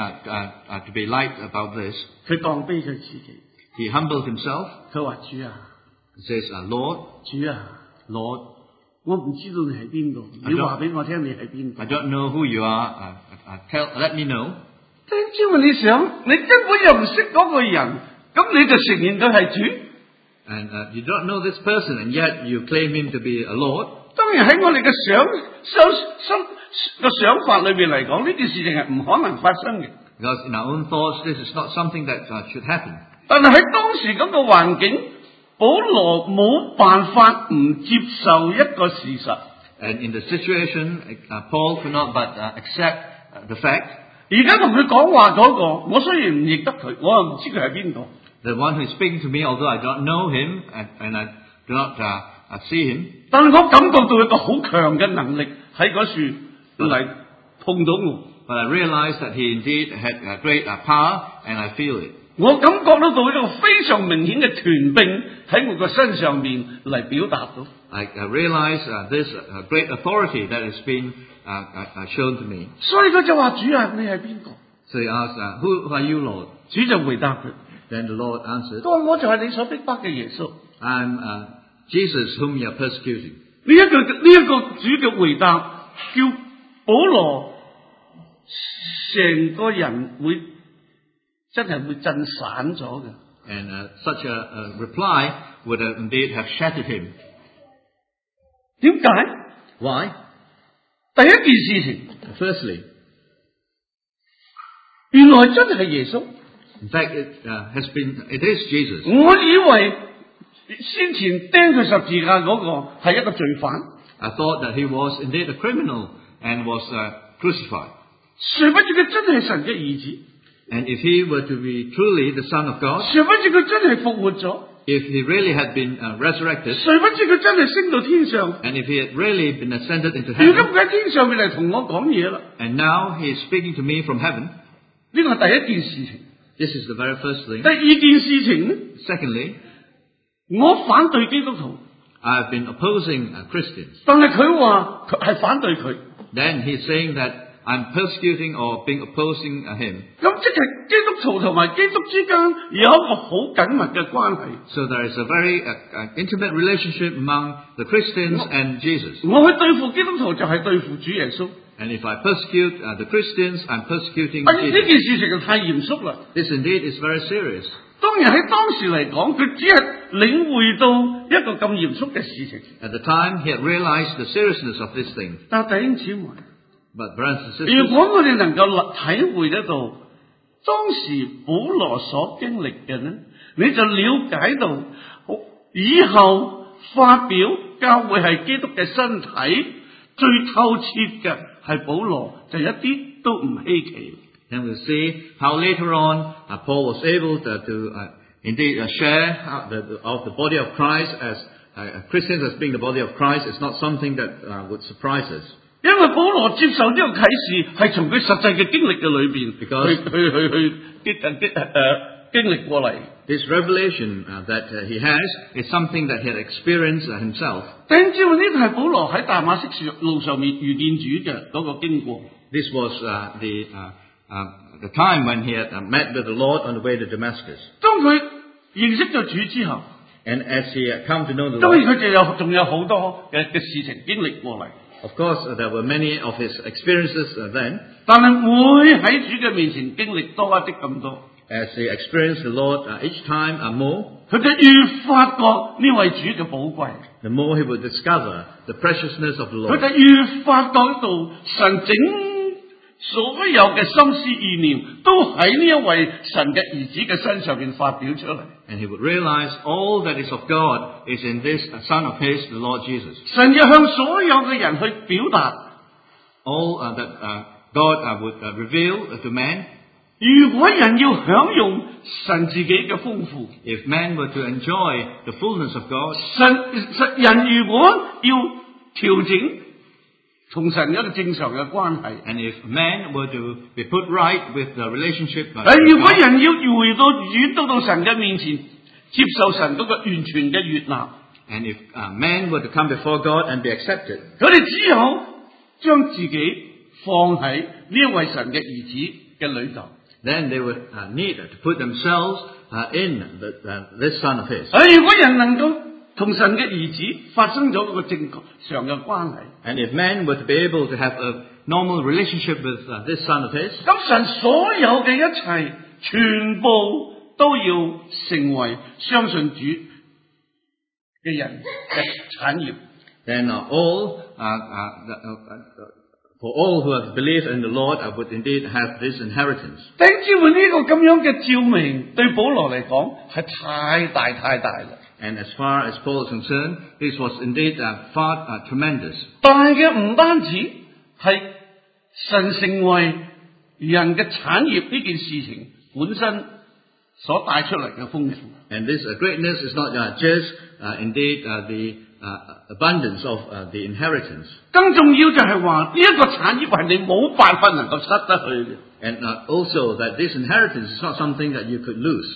to be light about this. 佢降卑佢自己， He humbled himself. 佢話主啊， He says, Lord, 主啊， Lord, 我唔知道你係邊個，你話俾我聽你係邊個。 I don't know who you are. Let me know. 因為你想，你根本又唔識嗰個人，咁你就承認佢係主。 And you don't know this person, and yet you claim him to be a Lord. 當然喺我哋嘅想法裏邊嚟講，呢件事情係唔可能發生嘅。 Because in our own thoughts, this is not something that should happen. 但係喺當時咁嘅環境，保羅冇辦法唔接受一個事實。 And in the situation, Paul could not but accept the fact. 而家同佢講話嗰個，我雖然唔認得佢，我又唔知佢係邊個。 The one who is speaking to me, although I don't know him and I do not see him, 但係我感覺到一個好強嘅能力喺嗰處嚟碰到我。 but I realized that he indeed had great power, and I feel it. 我感覺得到一個非常明顯嘅權柄喺我個身上面嚟表達到。 I realized this great authority that has been shown to me. 所以佢就話：主啊，你係邊個？ So he asked, who are you, Lord? 主就回答佢： Then the Lord answered, 佢話我就係你所逼迫嘅耶穌。 I'm Jesus whom you are persecuting. 呢一個主嘅回答，叫保羅成個人會真係會震散咗嘅。 And such a reply would indeed have shattered him. 點解？ Why? 第一件事情， Firstly, 原來真係耶穌。 in fact, it is Jesus. 我以為先前釘佢十字架嗰個係一個罪犯， I thought that he was indeed a criminal and was crucified. 誰不知佢真係神嘅兒子， And if he were to be truly the Son of God, 誰不知佢真係復活咗， if he really had been resurrected, 誰不知佢真係升到天上。 and if he had really been ascended into 如今 heaven, 佢喺天上面嚟同我講嘢啦， and now he is speaking to me from heaven, 呢個係第一件事情。 this is the very first thing. 第二件事情呢， Secondly, 我反對基督徒， I have been opposing Christians. 但係佢話佢係反對佢， Then he's saying that I'm persecuting or being opposing him. 咁即係基督徒同埋基督之間有一個好緊密嘅關係。 So there is a very intimate relationship among the Christians and Jesus. 我去對付基督徒就係對付主耶穌。 And if I persecute the Christians, I'm persecuting 呢 Jesus. 件事情就太嚴肅啦。 This indeed is very serious. 當然喺當時嚟講，佢只係領會到一個咁嚴肅嘅事情。 At the time, he had realized the seriousness of this thing. 但係弟兄姊妹， But brothers and 如 sisters, 果我哋能夠體會得到當時保羅所經歷嘅呢，你就了解到以後發表教會係基督嘅身體最透徹嘅係保羅，就一啲都唔稀奇。 then we'll see how later on Paul was able to indeed share of the body of Christ as Christians as being the body of Christ. It's not something that would surprise us. 因為保羅接受呢個啟示係從佢實際嘅經歷嘅裏邊經歷過嚟。 This revelation that he has is something that he had experienced himself. 弟兄姊妹，呢個係保羅喺大馬色路上面遇見主嘅嗰個經過。 This was the time when he had met with the Lord on the way to Damascus. 當佢認識咗主之後， And as he had come to know the 當然 Lord, 佢仲有好多嘅事情經歷過嚟。 of course, there were many of his experiences then. 但係會喺主嘅面前經歷多一啲咁多， As he experienced the Lord each time more, 佢就越發覺呢位主嘅寶貴， the more he would discover the preciousness of the 佢 Lord. 就越發覺到神整所有嘅心思意念都喺呢一位神嘅兒子嘅身上邊發表出嚟。 And he would realize all that is of God is in this Son of his, the Lord Jesus. 神要向所有嘅人去表達， All that God would reveal to man. 如果人要享用神自己嘅豐富， If man were to enjoy the fullness of God, 人如果要調整同神一個正常嘅關係， and if man were to be put right with the relationship with 如果 God, 人要轉到神嘅面前，接受神嗰個完全嘅悅納， and if man were to come before God and be accepted, 佢哋只有將自己放喺呢一位神嘅兒子嘅裏頭。 then they would need to put themselves in this Son of his. 如果人能夠同神嘅兒子發生咗一個正常嘅關係。 And if man were to be able to have a normal relationship with this son of his, 咁神所有嘅一切，全部都要成為相信主嘅人嘅產業。 then for all who have believed in the Lord, I would indeed have this inheritance. 弟兄姊妹，呢個咁樣嘅照明對保羅嚟講係太大啦。 And as far as Paul is concerned, this was indeed far tremendous. 大嘅唔單止係神成為人嘅產業呢件事情本身所帶出嚟嘅豐富。 And this greatness is not just indeed the abundance of the inheritance. 更重要就係話呢一個產業係你冇辦法能夠失得去嘅。 And also that this inheritance is not something that you could lose.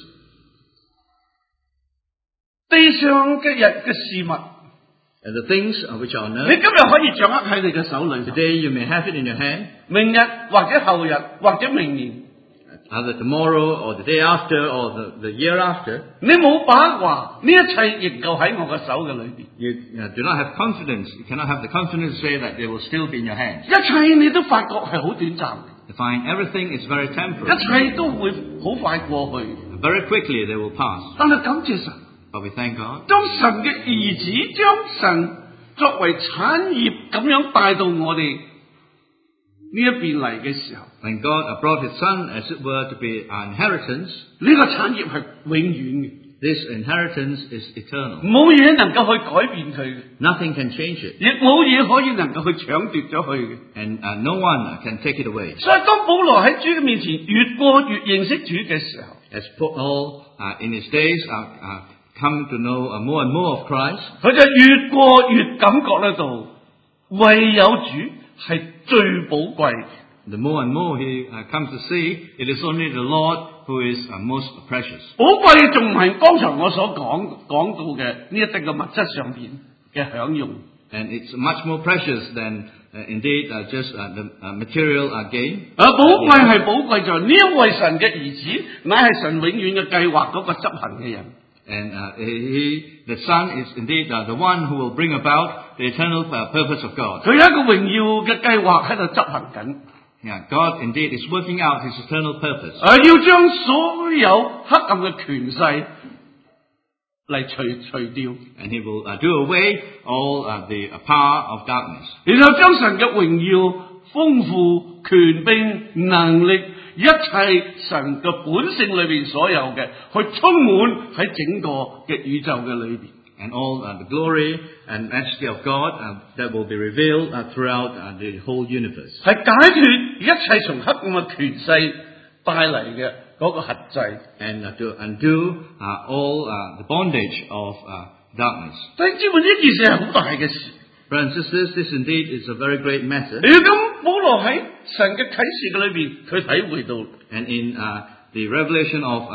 地上嘅人嘅事物， And the things which are on 你 earth, 今日可以掌握喺你嘅手裏， today you may have it in your hand, 明日或者後日或者明年， either tomorrow or the day after or the year after. 你冇把握呢一切仍舊喺我嘅手嘅裏邊。 You do not have confidence. You cannot have the confidence to say that they will still be in your hands. 一切你都發覺係好短暫嘅， You find everything is very 一 temporary. 切都會好快過去。 Very quickly they will pass. 但係感謝神， But we thank God. 當神嘅兒子將神作為產業咁樣帶到我哋呢一邊嚟嘅時候， When God brought His Son, as it were, to be our inheritance, 呢個產業係永遠嘅， this inheritance is eternal. 冇嘢能夠去改變佢嘅， Nothing can change it. 亦冇嘢可以能夠去搶奪咗佢嘅。 And no one can take it away. 所以當保羅喺主嘅面前越過越認識主嘅時候， As Paul in his days come to know more and more of Christ, 佢就越過越感覺得到，唯有主係最寶貴。 the more and more he comes to see, it is only the Lord who is most precious. 寶貴仲唔係剛才我所講到嘅呢一啲嘅物質上邊嘅享用。 And it's much more precious than indeed just the material gain. 寶貴係寶貴在呢一位神嘅兒子，乃係神永遠嘅計劃嗰個執行嘅人。 And the Son is indeed the one who will bring about the eternal purpose of God. 佢有一個榮耀嘅計劃喺度執行緊。 Yeah, God indeed is working out His eternal purpose. 要將所有黑暗嘅權勢嚟除掉， And He will do away all the power of darkness. 然後將神嘅榮耀、豐富、權柄、能力，一切神嘅本性裏邊所有嘅，去充滿喺整個嘅宇宙嘅裏邊。 And all the glory and majesty of God that will be revealed throughout the whole universe. 係解脫一切從黑暗嘅權勢帶嚟嘅嗰個轄制。 And to undo all the bondage of darkness. 弟兄姊妹，呢件事係好大嘅事。 Brothers and sisters, this indeed is a very great matter. 咁保羅喺神嘅啟示嘅裏邊，佢體會到， And in the revelation of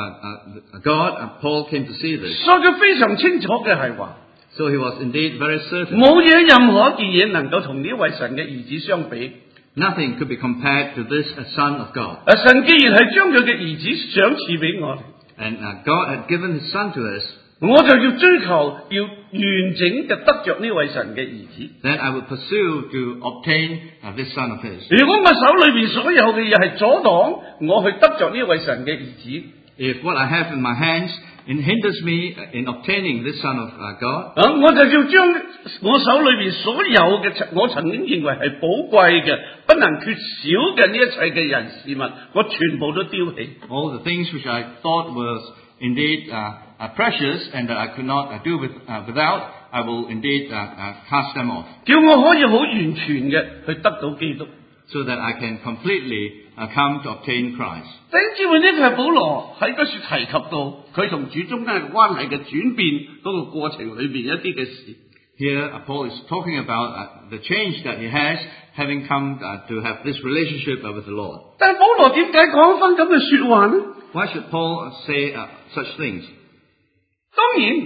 God, Paul came to see this. 所以佢非常清楚嘅係話， So he was indeed very certain. 冇嘢任何一件嘢能夠同呢位神嘅兒子相比。 Nothing could be compared to this Son of God. 神既然係將佢嘅兒子賞賜俾我哋， And God had given His Son to us. 我就要追求，要完整嘅得着呢位神嘅兒子。 Then I would pursue to obtain this Son of His. 如果我手裏邊所有嘅嘢係阻擋我去得着呢位神嘅兒子， If what I have in my hands hinders me in obtaining this Son of God, 我就要將我手裏邊所有嘅我曾經認為係寶貴嘅、不能缺少嘅呢一切嘅人事物，我全部都丟棄。 all the things which I thought was indeed precious and that I could not do without, I will indeed cast them off, 叫我可以好完全嘅去得到基督。 so that I can completely come to obtain Christ. 弟兄姊妹，呢個係保羅喺嗰處提及到佢同主中間嘅關係嘅轉變嗰個過程裏邊一啲嘅事。 Here, Paul is talking about the change that he has, having come to have this relationship with the Lord. 但係保羅點解講翻咁嘅說話呢？ Why should Paul say such things? 當然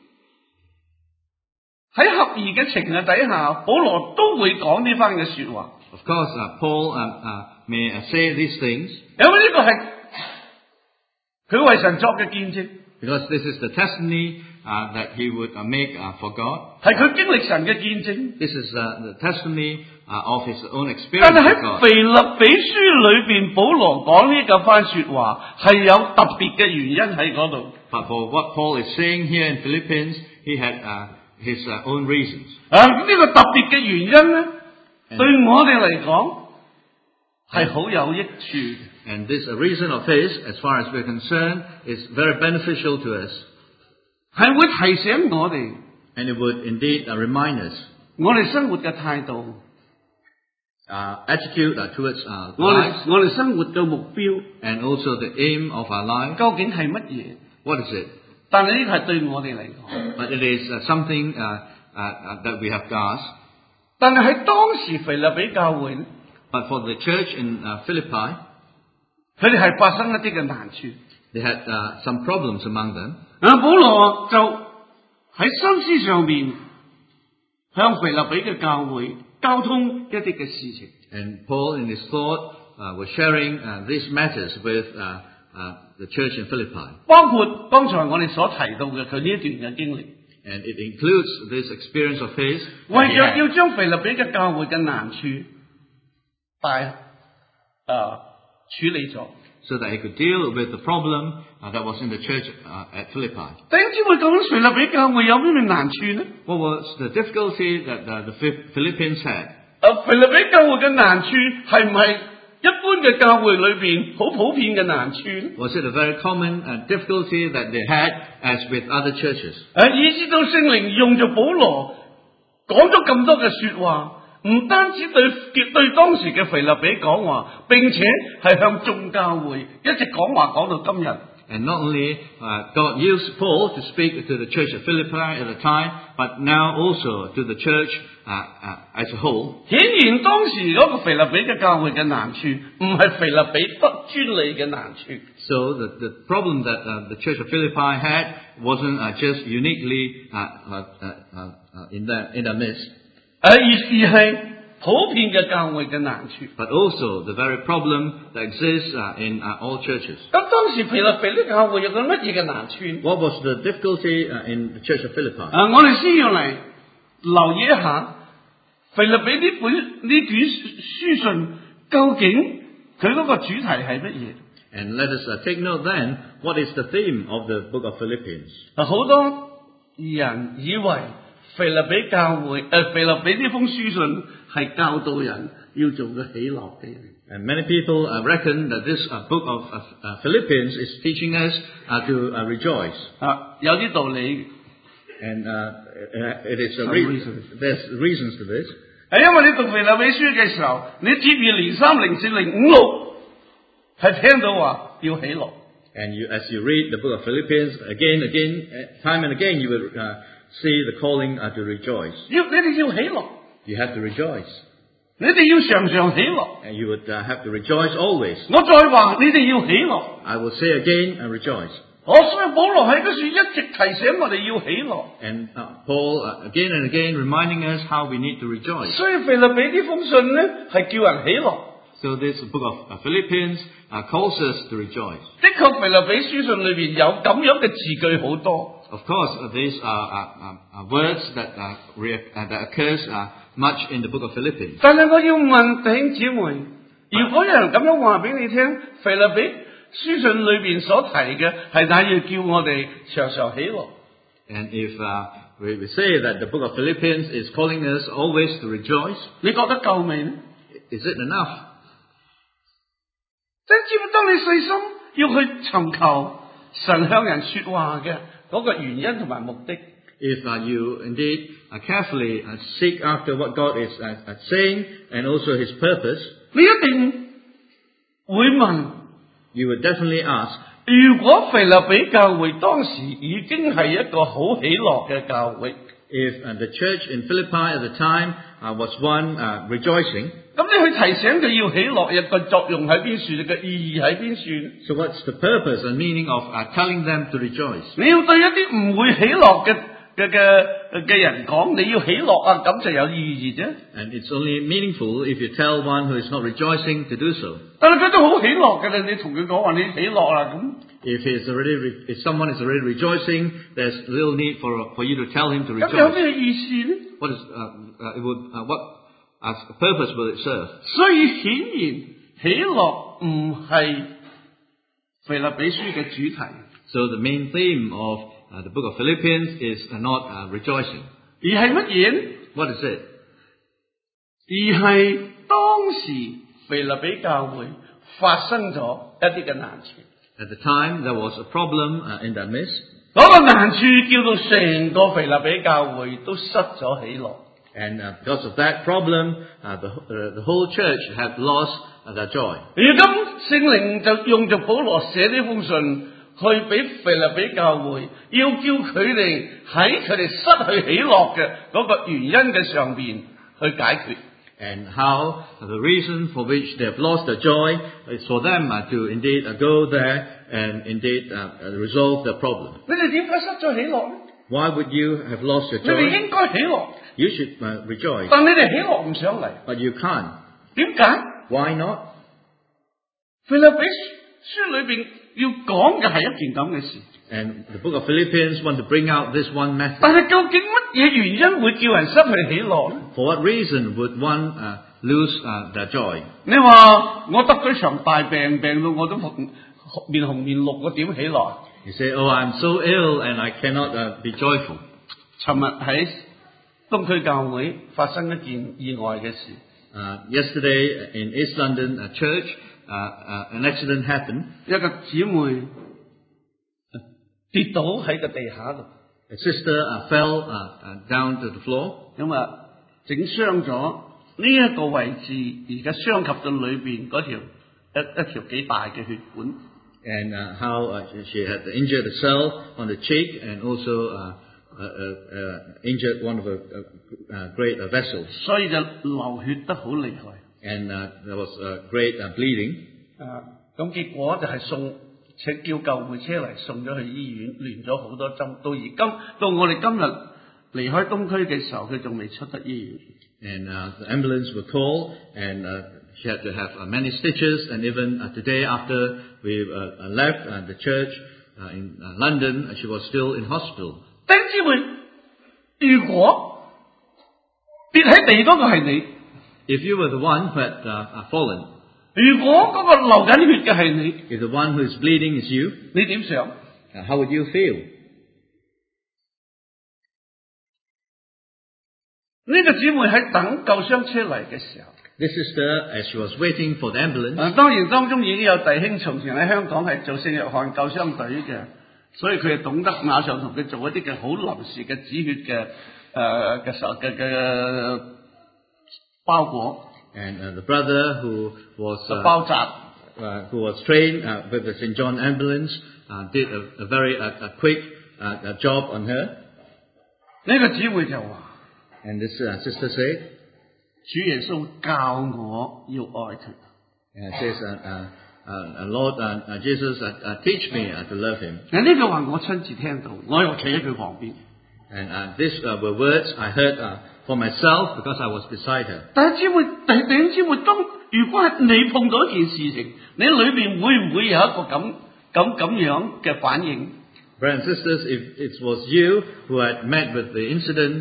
喺合宜嘅情況底下，保羅都會講呢番嘅說話。 Of course, Paul may say these things 因為呢個係佢為神作嘅見證。 Because this is the testimony that he would make for God. 係佢經歷神嘅見證。 This is the testimony of his own 但 experience 係 with 喺 God. 腓立比書裏邊，保羅講呢個番說話係有特別嘅原因喺嗰度。 But for what Paul is saying here in Philippians, he had his own reasons. 呢個特別嘅原因咧，對我哋嚟講係好有益處嘅。 And this reason of his, as far as we're concerned, is very beneficial to us. 係會提醒我哋， And it would indeed remind us 我哋生活嘅態度， attitude towards 我 lives 哋生活嘅目標 and also the aim of our life. 究竟係乜嘢？ What is it? 但係呢個係對我哋嚟講， But it is something that we have to ask. 但係喺當時腓立比教會咧， But for the church in Philippi, 佢哋係發生一啲嘅難處。 they had some problems among them. 保羅就喺心思上面向腓立比嘅教會交通一啲嘅事情。 And Paul, in his thought, was sharing these matters with the church in Philippi. 包括剛才我哋所提到嘅佢呢一段嘅經歷， And it includes this experience of his. 為咗要將腓立比嘅教會嘅難處處理咗。 So that he could deal with the problem that was in the church at Philippi. 弟兄姊妹，究竟腓立比教會有咩難處呢？ What was the difficulty that the Philippians had? 腓立比教會嘅難處係唔係一般嘅教會裏邊好普遍嘅難處呢？ Was it a very common difficulty that they had as with other churches? 以至到聖靈用咗保羅講咗咁多嘅說話，唔單止對當時嘅腓立比講話，並且係向眾教會一直講話講到今日。 And not only God used Paul to speak to the church of Philippi at the time, but now also to the church as a whole. 顯然當時嗰個腓立比嘅教會嘅難處，唔係腓立比得專利嘅難處。 So the problem that the church of Philippi had wasn't just uniquely in their midst, 而係普遍嘅教會嘅難處。 but also the very problem that exists in all churches. 咁當時腓立比啲教會有個乜嘢嘅難處？ What was the difficulty in the church of Philippi? 我哋先要嚟留意一下腓立比呢卷書信究竟佢嗰個主題係乜嘢？ And let us take note then, what is the theme of the book of Philippians? 好多人以為腓立比教會腓立比呢封書信係教導人要做嘅喜樂嘅。 And many people reckon that this book of Philippians is teaching us to rejoice. 有啲道理。 And it is reasons. there's reasons to this. 因為你讀腓立比書嘅時候，你接二連三040506係聽到話要喜樂。 And as you read the book of Philippians again, time and again, you will see the calling to rejoice. 你哋要喜樂， You have to rejoice. 你哋要常常喜樂。 And you would have to rejoice always. 我再話你哋要喜樂。 I will say again, rejoice. 所以保羅喺嗰處一直提醒我哋要喜樂。 And Paul again and again reminding us how we need to rejoice. 所以腓立比呢封信咧係叫人喜樂。 So this book of Philippians calls us to rejoice. 的確，腓立比書信裏邊有咁樣嘅字句好多。 Of course, these are words that occurs much in the book of Philippians. 但係我要問弟兄姊妹，如果有人咁樣話俾你聽，腓立比書信裏邊所提嘅係那要叫我哋常常喜樂。 And if we say that the book of Philippians is calling us always to rejoice, 你覺得夠未呢？ is it enough? 即係當你細心要去尋求神向人說話嘅嗰個原因同埋目的。 If you indeed carefully seek after what God is saying and also His purpose, 你一定會問， you would definitely ask, 如果腓立比教會當時已經係一個好喜樂嘅教會， if the church in Philippi at the time was one rejoicing, 咁你去提醒佢要喜樂嘅個作用喺邊處，你嘅意義喺邊處？ so what's the purpose and meaning of telling them to rejoice? 你要對一啲唔會喜樂嘅嘅人講你要喜樂啊，咁就有意義啫。 And it's only meaningful if you tell one who is not rejoicing to do so. 但係佢都好喜樂嘅啦，你同佢講話你喜樂啦咁。 If someone is already rejoicing, there's little need for you to tell him to 咁有 rejoice. 咩意思呢？ What purpose will it serve? 所以顯然喜樂唔係腓立比書嘅主題， So the main theme of the book of Philippians is not rejoicing. 而係乜嘢呢？ What is it? 而係當時腓立比教會發生咗一啲嘅難處。 At the time, there was a problem in their midst. 嗰個難處叫到成個腓立比教會都失咗喜樂。 And because of that problem, the whole church had lost their joy. 如今聖靈就用咗保羅寫呢封信去俾腓立比教會，要叫佢哋喺佢哋失去喜樂嘅嗰個原因嘅上邊去解決。 And how the reason for which they have lost their joy is for them to indeed go there and indeed resolve the problem. 你哋點解失咗喜樂呢？ Why would you have lost your 你哋 joy? 應該喜樂， You should rejoice, 但你哋喜樂唔上嚟， but you can't. 點解？ Why not? 腓立比書裏邊要講嘅係一件咁嘅事， And the book of Philippians want to bring out this one message. 但係究竟乜嘢原因會叫人失去喜樂呢？ For what reason would one lose their joy? 你話我得咗場大病，病到我都面紅面綠，我點喜樂？ You say, oh, I'm so ill and I cannot be joyful. 尋日喺東區教會發生一件意外嘅事， Yesterday in East London church, an accident happened. 一個姊妹跌倒喺個地下度， A sister fell down to the floor. 咁整傷咗呢一個位置，而家傷及到裏邊嗰條一條幾大嘅血管。 And how she had injured herself on the cheek and also injured one of her great vessels. 所以就流血得好厲害。 And there was great bleeding. 咁結果就係請叫救護車嚟送咗去醫院，連咗好多針。到我哋今日離開東區嘅時候，佢仲未出得醫院。 And the ambulance were called and she had to have many stitches. And even today after we left the church in London, she was still in hospital. 弟兄姊妹，如果跌喺地嗰個係你， If you were the one who had fallen, 如果嗰個流緊血嘅係你， if the one who is bleeding is you, 你點想？ how would you feel? 呢個姊妹喺等救傷車嚟嘅時候， This sister, as she was waiting for the ambulance, 當然當中已經有弟兄從前喺香港係做聖約翰救傷隊嘅，所以佢係懂得馬上同佢做一啲嘅好臨時嘅止血嘅包裹。 and the brother who was 包紮。 who was trained with the St. John ambulance did a very quick job on her. 呢個姊妹就話： And this sister said, 主耶穌教我要愛佢。 says, Lord Jesus, teach me to love him. 嗱呢句話我親自聽到，我又企喺佢旁邊。 And these were words I heard for myself because I was beside her. 但係姊妹，弟兄姊妹，如果係你碰到一件事情，你裏邊會唔會有一個咁樣嘅反應？ Brothers and sisters, if it was you who had met with the incident,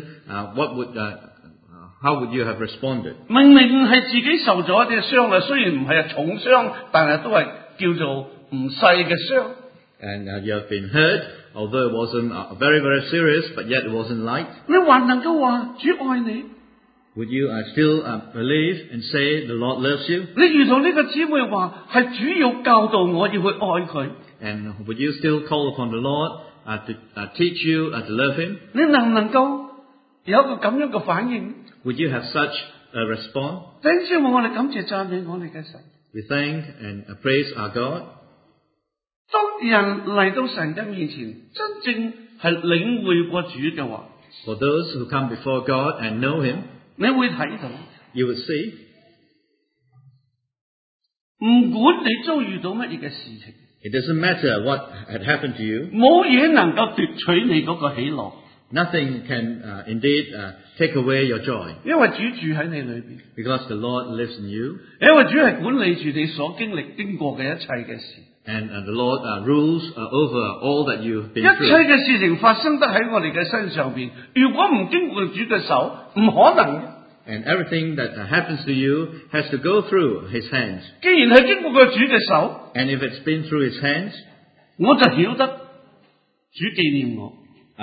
how would you have responded? 明明係自己受咗一啲傷啊，雖然唔係重傷，但係都係叫做唔細嘅傷。 And you have been hurt, although it wasn't very, very serious, but yet it wasn't light. 你還能夠話主愛你？ Would you still believe and say the Lord loves you? 你遇到呢個姊妹話係主要教導我要去愛佢， And would you still call upon the Lord to teach you to love him? 你能唔能夠有一個咁樣嘅反應？ Would you have such a response? 弟兄姊妹，我哋感謝讚美我哋嘅神。 We thank and praise our God. 當人嚟到神嘅面前，真正係領會過主嘅話， For those who come before God and know him, 你會睇到， you would see, 唔管你遭遇到乜嘢嘅事情， it doesn't matter what had happened to you. 冇嘢能夠奪取你嗰個喜樂。 Nothing can indeed take away your joy, 因為主住喺你裏邊， because the Lord lives in you, 因為主係管理住你所經過嘅一切嘅事。 and the Lord rules over all that you've 一 been 切 through. 嘅事情發生得喺我哋嘅身上邊，如果唔經過主嘅手，唔可能嘅。 And everything that happens to you has to go through His hands. 既然係經過個主嘅手， And if it's been through His hands, 我就曉得主紀念我。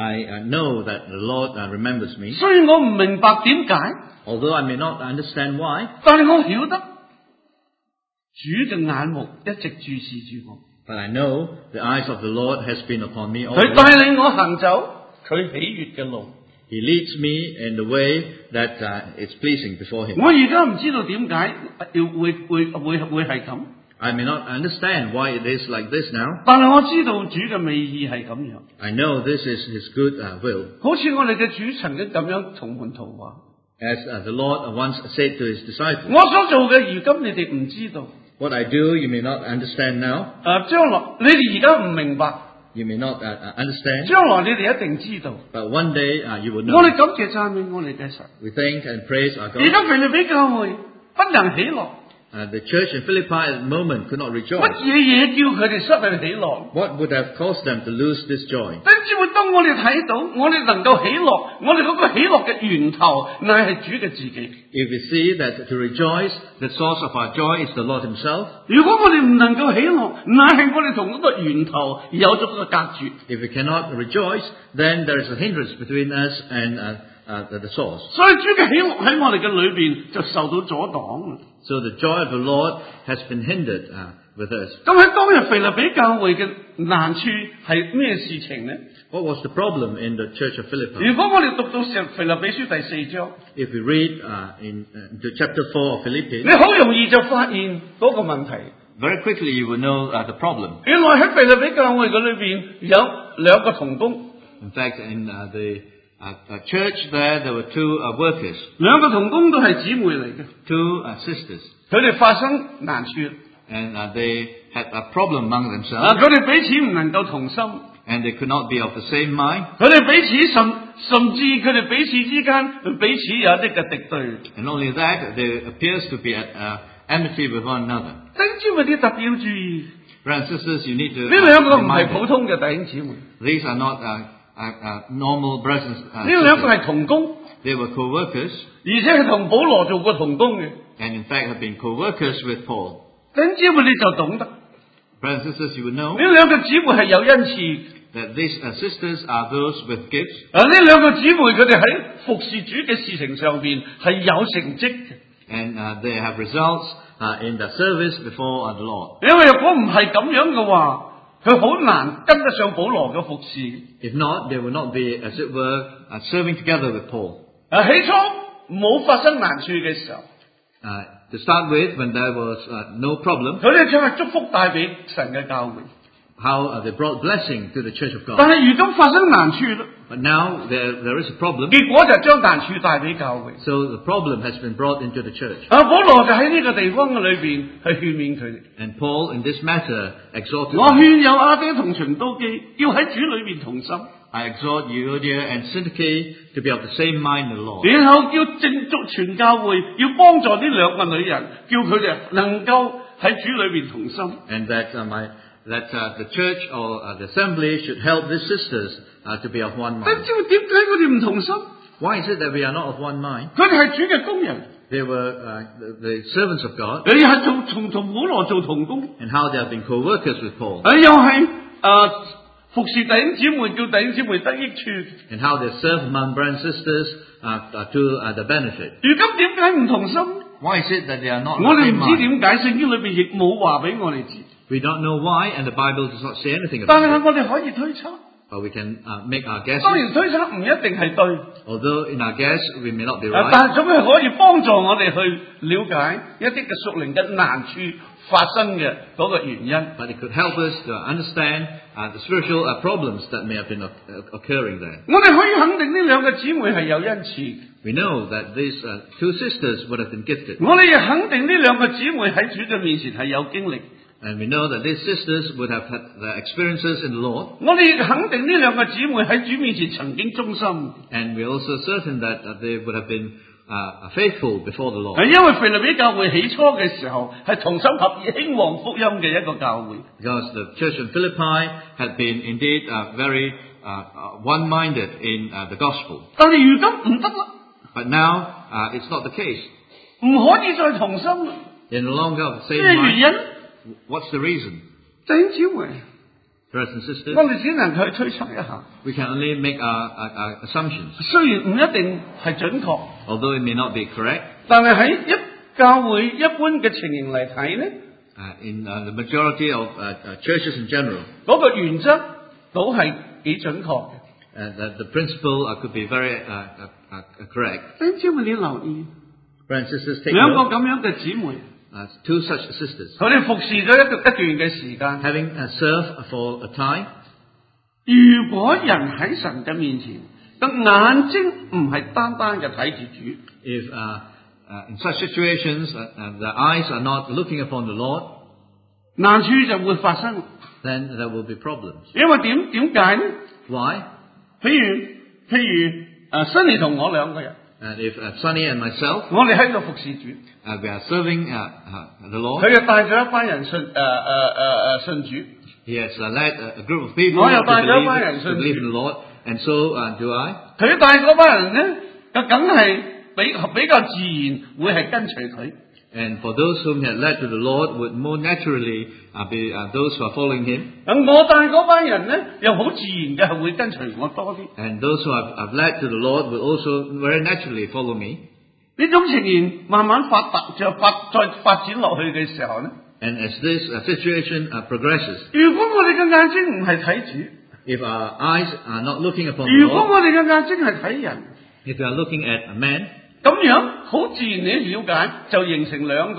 I know that the Lord remembers me. 雖然我唔明白點解， Although I may not understand why, 但係我曉得主嘅眼目一直注視住我， but I know the eyes of the Lord has been upon me 佢 always. 帶領我行走佢喜悅嘅路。 He leads me in the way that is pleasing before Him. 我而家唔知道點解會係咁， I may not understand why it is like this now. 但係我知道主嘅美意係咁樣。 I know this is His good will. 好似我哋嘅主曾經咁樣同門徒話： As the Lord once said to His disciples, 我所做嘅，如今你哋唔知道。 what I do you may not understand now. 將來你哋而家唔明白， You may not understand. 將來你哋一定知道。 But one day you will 我哋 know. 感謝讚美我哋嘅神。 We thank and praise our 而 God. 家腓立比教會不能喜樂， The church in Philippi at the moment could not 乜 rejoice. 嘢叫佢哋失去喜樂？ What would have caused them to lose this joy? 弟兄姊妹，當我哋睇到我哋能夠喜樂，我哋嗰個喜樂嘅源頭乃係主嘅自己。 If we see that to rejoice, the source of our joy is the Lord Himself. 如果我哋唔能夠喜樂，乃係我哋同嗰個源頭有咗個隔絕。 If we cannot rejoice, then there is a hindrance between us and the source. 所以主嘅喜樂喺我哋嘅裏邊就受到阻擋。 So the joy of the Lord has been hindered with us. 咁喺當日腓立比教會嘅難處係咩事情呢？ What was the problem in the church of Philippi? 如果我哋讀到腓立比書第4章， If we read in the chapter 4 of 你 Philippians, 好容易就發現嗰個問題。 very quickly you will know the problem. 原來喺腓立比教會嘅裏邊有兩個同工， In fact, in the church there were two workers, 兩個同工都係姊妹嚟嘅， two sisters, 佢哋發生難處， and they had a problem among themselves, 佢哋彼此唔能夠同心， and they could not be of the same mind, 佢哋彼此甚至佢哋彼此之間彼此有一啲嘅敵對。 and not only that, there appears to be enmity with one another. 弟兄姊妹，你特別要注意， Brothers and sisters, you need to 呢兩個唔 remind 係普 them, 通嘅弟兄姊妹， these are not normal brothers 呢兩個 and sisters. 係同工， They were co-workers, 而且係同保羅做過同工嘅。 and in fact have been co-workers with Paul. 弟兄姊妹，你就懂得， Brothers and sisters, you will know 呢兩個姊妹係有恩賜。 that these sisters are those with gifts, 呢兩個姊妹佢哋喺服侍主嘅事情上邊係有成績嘅。 and they have results in the service before the Lord. 因為如果唔係咁樣嘅話，佢好難跟得上保羅嘅服侍。 If not, they will not be, as it were, serving together with Paul. 起初冇發生難處嘅時候， To start with, when there was no problem, 佢哋將係祝福帶俾神嘅教會。 how they brought blessing to the church of 但 God. 係如今發生難處啦， But now there is a problem, 結果就係將難處帶俾教會。 so the problem has been brought into the church. 保羅就喺呢個地方嘅裏邊去勸勉佢哋。 And Paul, in this matter, exhorted 我 them. 勸有阿爹同循都基，要喺主裏邊同心， I exhort Euodia and Syntyche to be of the same mind in the Lord. 然後叫正足全教會，要幫助呢兩個女人，叫佢哋能夠喺主裏邊同心。 And that the church or the assembly should help these sisters to be of one 但 mind. 知道點解佢哋唔同心？ Why is it that we are not of one mind? 佢哋係主嘅工人， They were the servants of God, 你係同保羅做同工， and how they have been co-workers with Paul, 又係服侍弟兄姊妹，叫弟兄姊妹得益處。 and how they serve among brothers and sisters to the benefit. 如今點解唔同心？ Why is it that they are not of 我 the 哋 same 唔知 mind? 點解，聖經裏邊亦冇話俾我哋知， We don't know why, and the Bible does not say anything 但 about 係 it. 我哋可以推測。 But we can make our guesses. 當然推測唔一定係對， Although in our guess we may not be right, 但係總係可以幫助我哋去了解一啲嘅屬靈嘅難處發生嘅嗰個原因。 but it could help us to understand the spiritual problems that may have been occurring there. 我哋可以肯定呢兩個姊妹係有恩賜， We know that these two sisters would have been gifted. 我哋亦肯定呢兩個姊妹喺主嘅面前係有經歷。 And we know that these sisters would have had their experiences in the Lord. 我哋肯定呢兩個姊妹喺主面前曾經忠心， And we're also certain that they would have been faithful before the Lord. 係因為腓立比教會起初嘅時候係同心合意興旺福音嘅一個教會。 Because the church in Philippi had been indeed very one-minded in the gospel. 但係如今唔得啦， But now it's not the case. 唔可以再同心啦。 They're no longer of the 咩 same 原 mind. 因？ What's the reason? 弟兄姊妹， Brothers and sisters, 我哋只能夠去推測一下， we can only make assumptions. 雖然唔一定係準確， Although it may not be correct, 但係喺教會一般嘅情形嚟睇呢， in the majority of churches in general, 嗰個原則都係幾準確嘅。 that the principle could be very correct. 弟兄姊妹，你留意 Brothers and sisters, take 兩個 note. 咁樣嘅姊妹， Two such sisters, 佢哋服侍咗一段嘅時間。 having served for a time, 如果人喺神嘅面前，個眼睛唔係單單嘅睇住主， if in such situations the eyes are not looking upon the Lord, 難處就會發生。 then there will be problems. 因為點解呢？ Why? 譬如Sunny 同我兩個人， And if Sonny and myself, 我哋喺度服侍主， we are serving the Lord, 佢就帶咗一班人信主。 He has led a group of people 我又 to 帶咗一班人 believe 信 in 主。 the Lord, and so do I. 佢帶嗰班人咧，就梗係比較自然會係跟隨佢。 And for those whom He had led to the Lord, would more naturally be those who are following Him. 咁我帶嗰班人咧，又好自然嘅係會跟隨我多啲。 And those who have led to the Lord will also very naturally follow me. 呢種情形慢慢再發展落去嘅時候咧， And as this situation progresses, 如果我哋嘅眼睛唔係睇主， if our eyes are not looking upon the 如果 Lord, 我哋嘅眼睛係睇人， if we are looking at a man, 咁樣好自然你了解就形成兩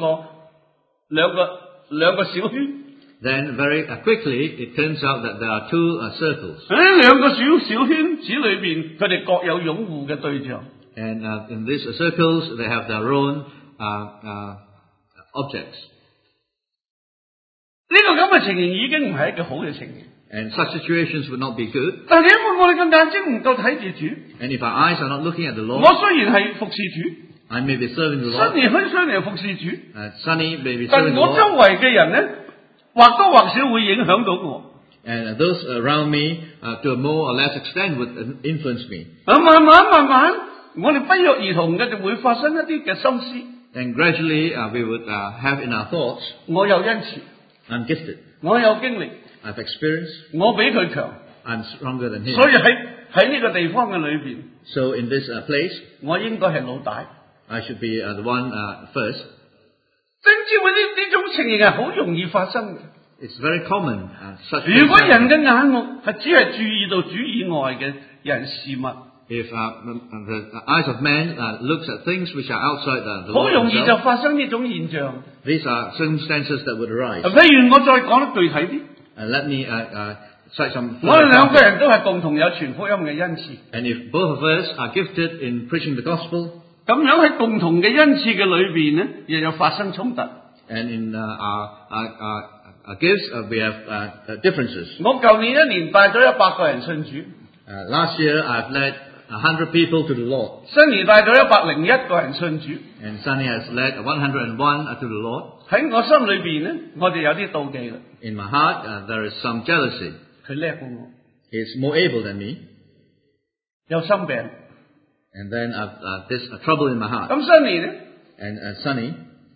個小圈。 then very quickly it turns out that there are two circles. 喺兩個小圈子裏邊，佢哋各有擁護嘅對象。 And in these circles, they have their own objects. 呢個咁嘅情形已經唔係一個好嘅情形。 And such situations would not be good. 但係因為我哋嘅眼睛唔夠睇住主， And if our eyes are not looking at the 我 Lord, 雖然係服侍主， I may be serving the 新 Lord. 年可以上嚟服侍主， Sonny may be 但 serving the 我周 Lord. 圍嘅人咧，或多或少會影響到我。 And those around me, to a more or less extent, would influence me. 慢慢，我哋不約而同嘅就會發生一啲嘅心思。 And gradually, we would have in our thoughts, 我有恩賜， I'm gifted. 我有經歷， I've experienced. 我比佢強， I'm stronger than 所 him. 以喺呢個地方嘅裏邊， So in this place, 我應該係老大。 I should be the one first. 正知會呢種情形係好容易發生嘅。 It's very common. Such 如果 things 人 happen. 嘅眼目係只係注意到主以外嘅人事物， If the eyes of man looks at things which are outside the 好 Lord 容易就 himself, 發生呢種現象。 these are circumstances that would arise. 譬如我再講得具體啲， Let me cite some 我哋 further 兩個 examples. 人都係共同有傳福音嘅恩賜， And if both of us are gifted in preaching the gospel, 咁樣喺共同嘅恩賜嘅裏邊咧，又有發生衝突。 and in our gifts, we have differences. 我舊年一年帶咗100個人信主， Last year, I've led 100 people to the Lord, 新年帶咗101個人信主。 and Sunny has led 101 to the Lord. 喺我心裏邊咧，我哋有啲妒忌啦， In my heart, there is some jealousy. 佢叻過我， He's more able than me, 有心病。 and then I've this trouble in my heart. 咁新年咧 And Sunny,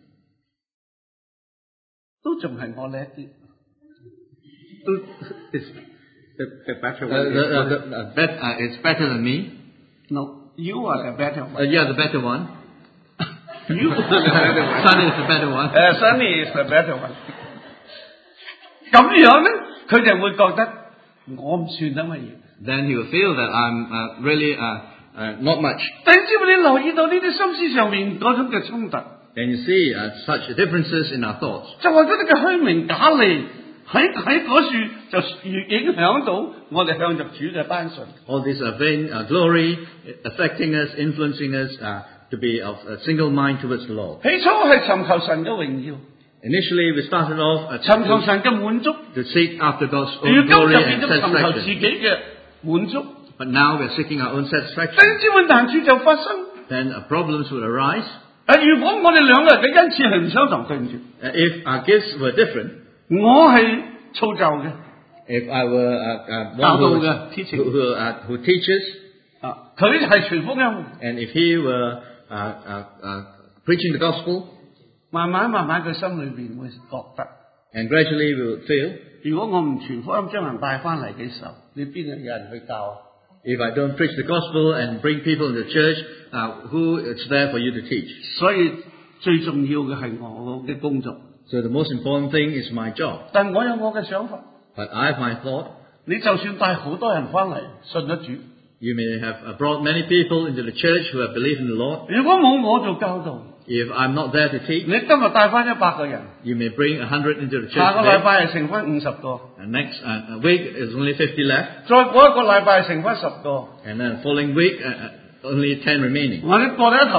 都仲係我叻啲，都 the better it's better than me. No, you are the better one. You're the better one. You are the better one. Sunny is the better one. Sunny is the better one. 咁樣咧，佢就會覺得我唔算得乜嘢。 Then he will feel that I'm really not much. 但係只要你留意到呢啲心思上面嗰種嘅衝突， And you see such differences in our thoughts. 就話嗰啲嘅虛名假利喺嗰處就越影響到我哋向着主嘅單純。 All this vain glory affecting us, influencing us to be of a single mind towards the Lord. 起初係尋求神嘅榮耀， Initially, we started off 尋求神嘅滿足， to seek after God's 如 own 今就 glory 變 and 咗尋求自己 satisfaction. 嘅滿足。 But now we're seeking our own 弟 satisfaction. 兄姊妹，難處就發生。 Then problems would arise. 如果我哋兩個人嘅恩賜係唔相同，對唔住， If our gifts were different, 我係造就嘅， if I were one 教導嘅 teaching， who teaches, 佢係傳福音。 and if he were preaching the gospel, 慢慢佢心裏邊會覺得， and gradually we would feel, 如果我唔傳福音，將人帶翻嚟嘅時候，你邊度有人去教啊？ if I don't preach the gospel and bring people into church, who is there for you to teach? 所以最重要嘅係我嘅工作， So the most important thing is my job. 但我有我嘅想法。 But I have my thought. 你就算帶好多人翻嚟信咗主， You may have brought many people into the church who have believed in the Lord. 如果冇我做教導， If I'm not there to 你 teach, 今日帶翻100個人， you may bring 100 into the church 下個禮 today. 拜係剩翻50個， And next week is only 50 left. 再過一個禮拜係剩翻10個。 And then the following week, only 10 remaining. 我哋過咗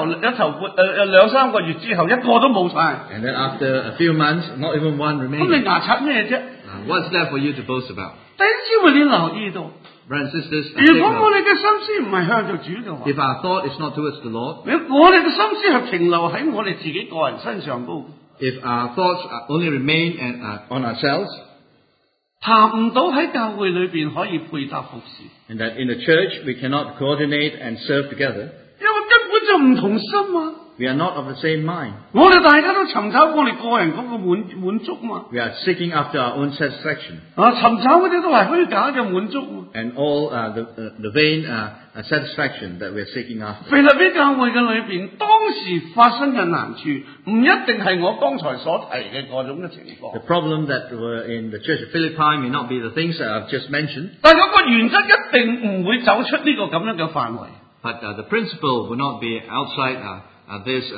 2-3個月之後，一個都冇晒。 And then after a few months, not even one 咁你 remaining. 牙刷咩啫？ What's there for you to boast about? 弟兄姊妹，你留意到， Brothers and sisters, 如果 take 我 note. 哋嘅心思唔係向着主嘅話， If our thought is not towards the Lord, 我哋嘅心思係停留喺我哋自己個人身上高， if our thoughts only remain on ourselves, 談唔到喺教會裏邊可以配搭服侍， and that in the church we cannot coordinate and serve together, 因為根本就唔同心啊！ we are not of the same mind. 我哋大家都尋找我哋個人嗰個滿足嘛， We are seeking after our own satisfaction 尋找嗰啲都係虛假嘅滿足嘛。 and all the vain satisfaction that we are seeking after. 腓立比教會嘅裏邊，當時發生嘅難處，唔一定係我剛才所提嘅嗰種嘅情 The 況， problem that were in the church of Philippi may not be the things that I've just mentioned, 但係嗰個原則一定唔會走出呢個咁樣嘅範圍。 but the principle will not be outside these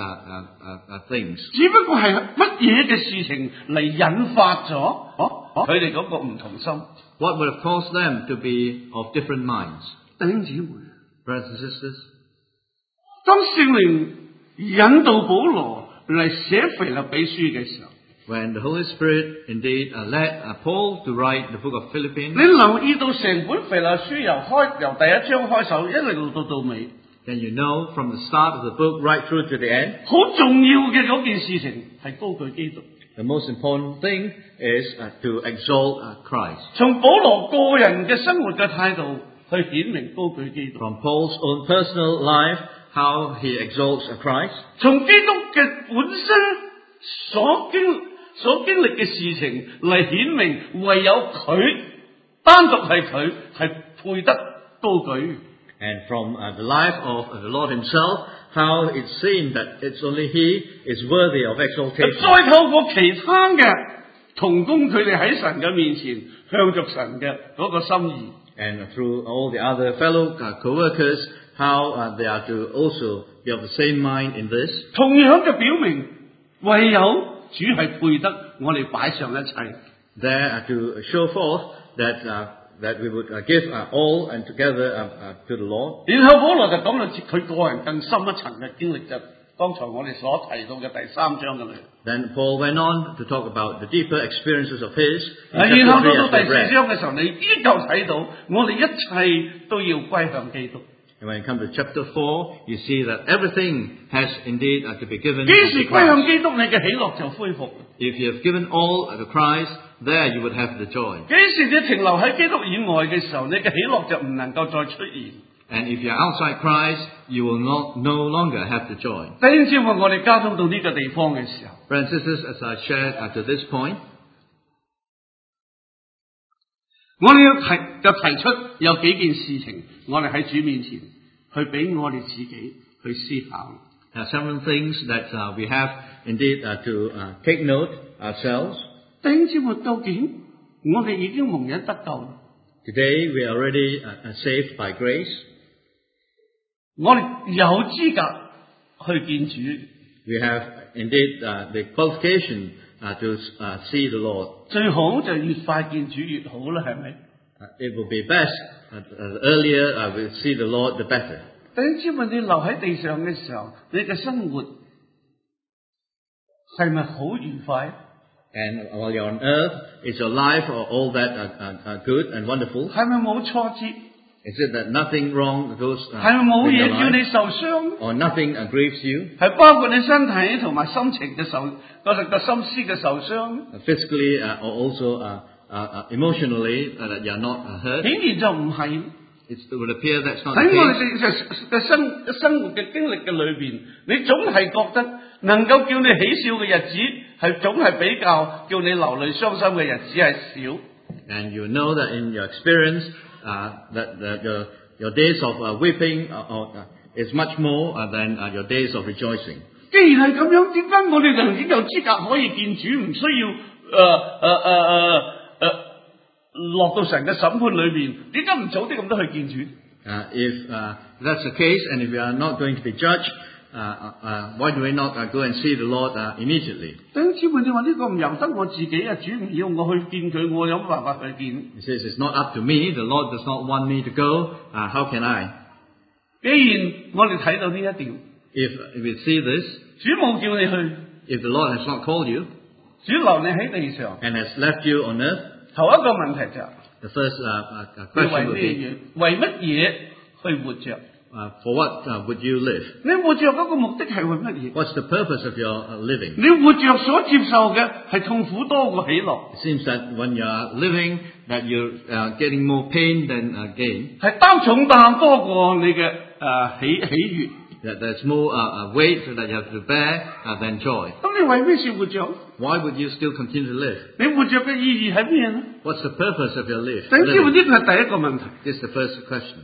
things. 只不過係乜嘢嘅事情嚟引發咗佢哋嗰個唔同心。 What would have caused them to be of different minds? 弟兄姊妹， Brothers and sisters, 當聖靈引導保羅嚟寫腓立比書嘅時候， when the Holy Spirit indeed led Paul to write the book of 你 Philippians, 留意到成本腓立書由第一章開首一路到尾， then you know from the start of the book right through to the end, 好重要嘅嗰件事情係高舉基督。 the most important thing is to exalt Christ. 從保羅個人嘅生活嘅態度去顯明高舉基督， From Paul's own personal life, how he exalts Christ. 從基督嘅本身所經歷嘅事情嚟顯明，唯有佢單獨係佢係配得高舉。 And from the life of the Lord himself, how it's seen that it's only he is worthy of exaltation. 再透過其他嘅同工，佢哋喺神嘅面前向着神嘅嗰個心意。 And through all the other fellow co-workers, how they are to also be of the same mind in this. 同樣嘅表明，唯有主係配得我哋擺上一切。 There to show forth that we would give all and together to the Lord. 然後保羅就講到佢個人更深一層嘅經歷，就剛才我哋所提到嘅第3章嘅裏。 Then Paul went on to talk about the deeper experiences of his. in 然 chapter 後 3 as 到第 we 4 read. 章嘅時候，你依舊睇到我哋一切都要歸向基督。 And when you come to chapter 4, you see that everything has indeed to be given 幾時 to 歸向 Christ. 基督，你嘅喜樂就恢復。 If you have given all to Christ, there you would have the joy. 幾時你停留喺基督以外嘅時候，你嘅喜樂就唔能夠再出現。 And if you're outside Christ, you will no longer have the joy. 弟兄姊妹，我哋交通到呢個地方嘅時候， Brothers and sisters, as I shared to this point, 我哋要提出有幾件事情，我哋喺主面前去俾我哋自己去思考。 there are several things that we have indeed to take note ourselves. 弟兄姊妹，究竟我哋已經蒙恩得救， Today we are already saved by grace. 我哋有資格去見主。 We have indeed the qualification to see the Lord. 最好就越快見主越好啦，係咪？ It will be best the earlier we see the Lord, the better. 弟兄姊妹，你留喺地上嘅時候，你嘅生活係咪好愉快？ And while you're on earth, is your life all that good and wonderful? 係咪冇挫折？ Is it that nothing wrong goes 係咪冇 with 嘢 your 叫你 life? 受傷？ Or nothing grieves you? 係包括你身體同埋心情嘅個心思嘅受傷？ Physically or also emotionally that you're not hurt? 顯然就唔係。 It would appear that's not 喺 the 我 case. 哋嘅生活嘅經歷嘅裏邊，你總係覺得能夠叫你喜笑嘅日子係總係比較叫你流淚傷心嘅日子係少。 And you know that in your experience that your days of weeping is much more than your days of rejoicing. 既然係咁樣，點解我哋就已經有資格可以見主，唔需要落到神嘅審判裏邊？點解唔早啲咁多去見主？ If that's the case, and if we are not going to be judged, why do we not go and see the Lord immediately? 弟兄姊妹，你話呢個唔由得我自己啊，主唔要我去見佢，我有乜辦法去見？ He says, it's not up to me. The Lord does not want me to go. How can I? 既然我哋睇到呢一點， If we see this, 主冇叫你去， if the Lord has not called you 主留你喺地上。 and has left you on earth, 頭一個問題就係 the first 你為 question would 咩 be, 嘢？為乜嘢去活着？ for what would you live? 你活着嗰個目的係為乜嘢？ What's the purpose of your living? 你活着所接受嘅係痛苦多過喜樂， It seems that when you are living, that you're getting more pain than gain. 係擔重擔多過你嘅喜悅。 That there's more weight that you have to bear than joy. 咁你為咩事活着？ Why would you still continue to live? 你活着嘅意義係咩咧？ What's the purpose of your life? 弟兄姊妹，呢個係第一個問題。 This is the first question.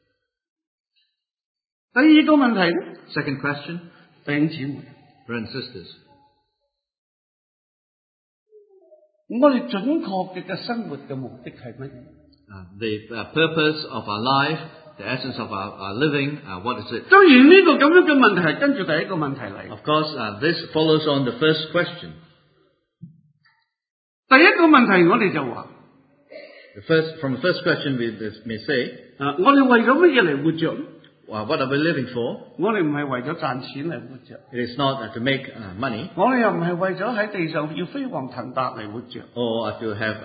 第二個問題咧， Second question, 弟兄姊妹， brothers and sisters. 我哋準確嘅生活嘅目的係乜嘢？ The purpose of our life, the essence of our living, what is it? 當然呢個咁樣嘅問題係跟住第一個問題嚟。 Of course, this follows on the first question. 第一個問題我哋就話， From the first question, we may say, 我哋為咗乜嘢嚟活着？ what are we living for? 我哋唔係為咗賺錢嚟活着， It is not to make money 我哋又唔係為咗喺地上要飛黃騰達嚟活着， or to have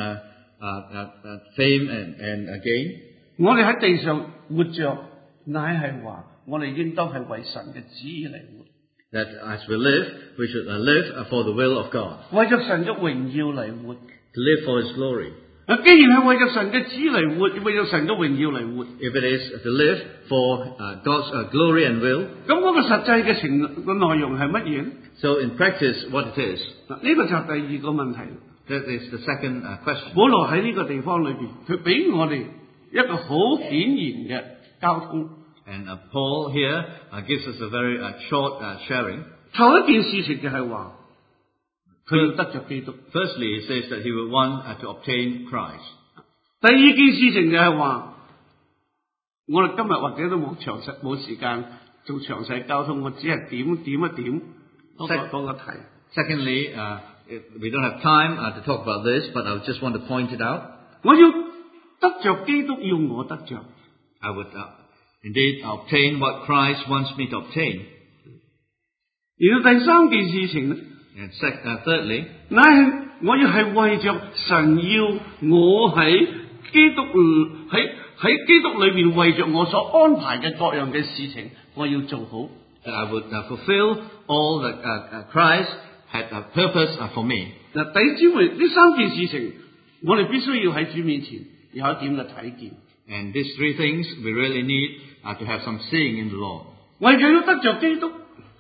fame and gain. 我哋喺地上活着，乃係話我哋應當係為神嘅旨意嚟活， That as we live, we should live for the will of God, 為咗神嘅榮耀嚟活。 to live for His glory. 既然係為咗神嘅旨意嚟活，為咗神嘅榮耀嚟活， If it is to live for God's glory and will, 咁嗰個實際嘅內容係乜嘢咧？ so in practice, what it is, 呢個就係第二個問題。 that is the second question. 保羅喺呢個地方裏邊，佢俾我哋一個好顯然嘅交通。 And Paul here gives us a very short sharing. 頭一件事情就係話，佢要得着基督。 Firstly, he says that he will want to obtain Christ. 第二件事情就係話，我哋今日或者都冇時間做詳細交通，我只係點一點嗰個題。 Secondly, we don't have time to talk about this, but I just want to point it out. 我要得着基督，要我得着。 I would indeed obtain what Christ wants me to obtain. 然後第三件事情咧， And thirdly, 乃係我要係為着神要我喺基督裏邊為着我所安排嘅各樣嘅事情，我要做好。 that I would fulfill all that Christ had a purpose for me. 嗱，弟兄姊妹，呢三件事情，我哋必須要喺主面前有一點嘅睇見。 And these three things we really need to have some seeing in the Lord. 為咗要得着基督，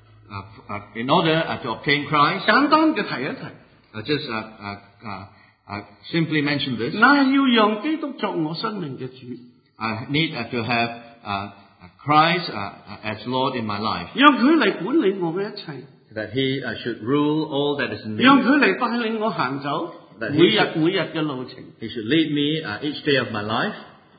In order to obtain Christ, 簡單嘅提一提， just simply mention this. 乃係要讓基督作我生命嘅主， I need to have Christ as Lord in my life. 讓佢嚟管理我嘅一切， That He should rule all that is in me. 讓佢嚟帶領我行走每日嘅路程， He should lead me each day of my life.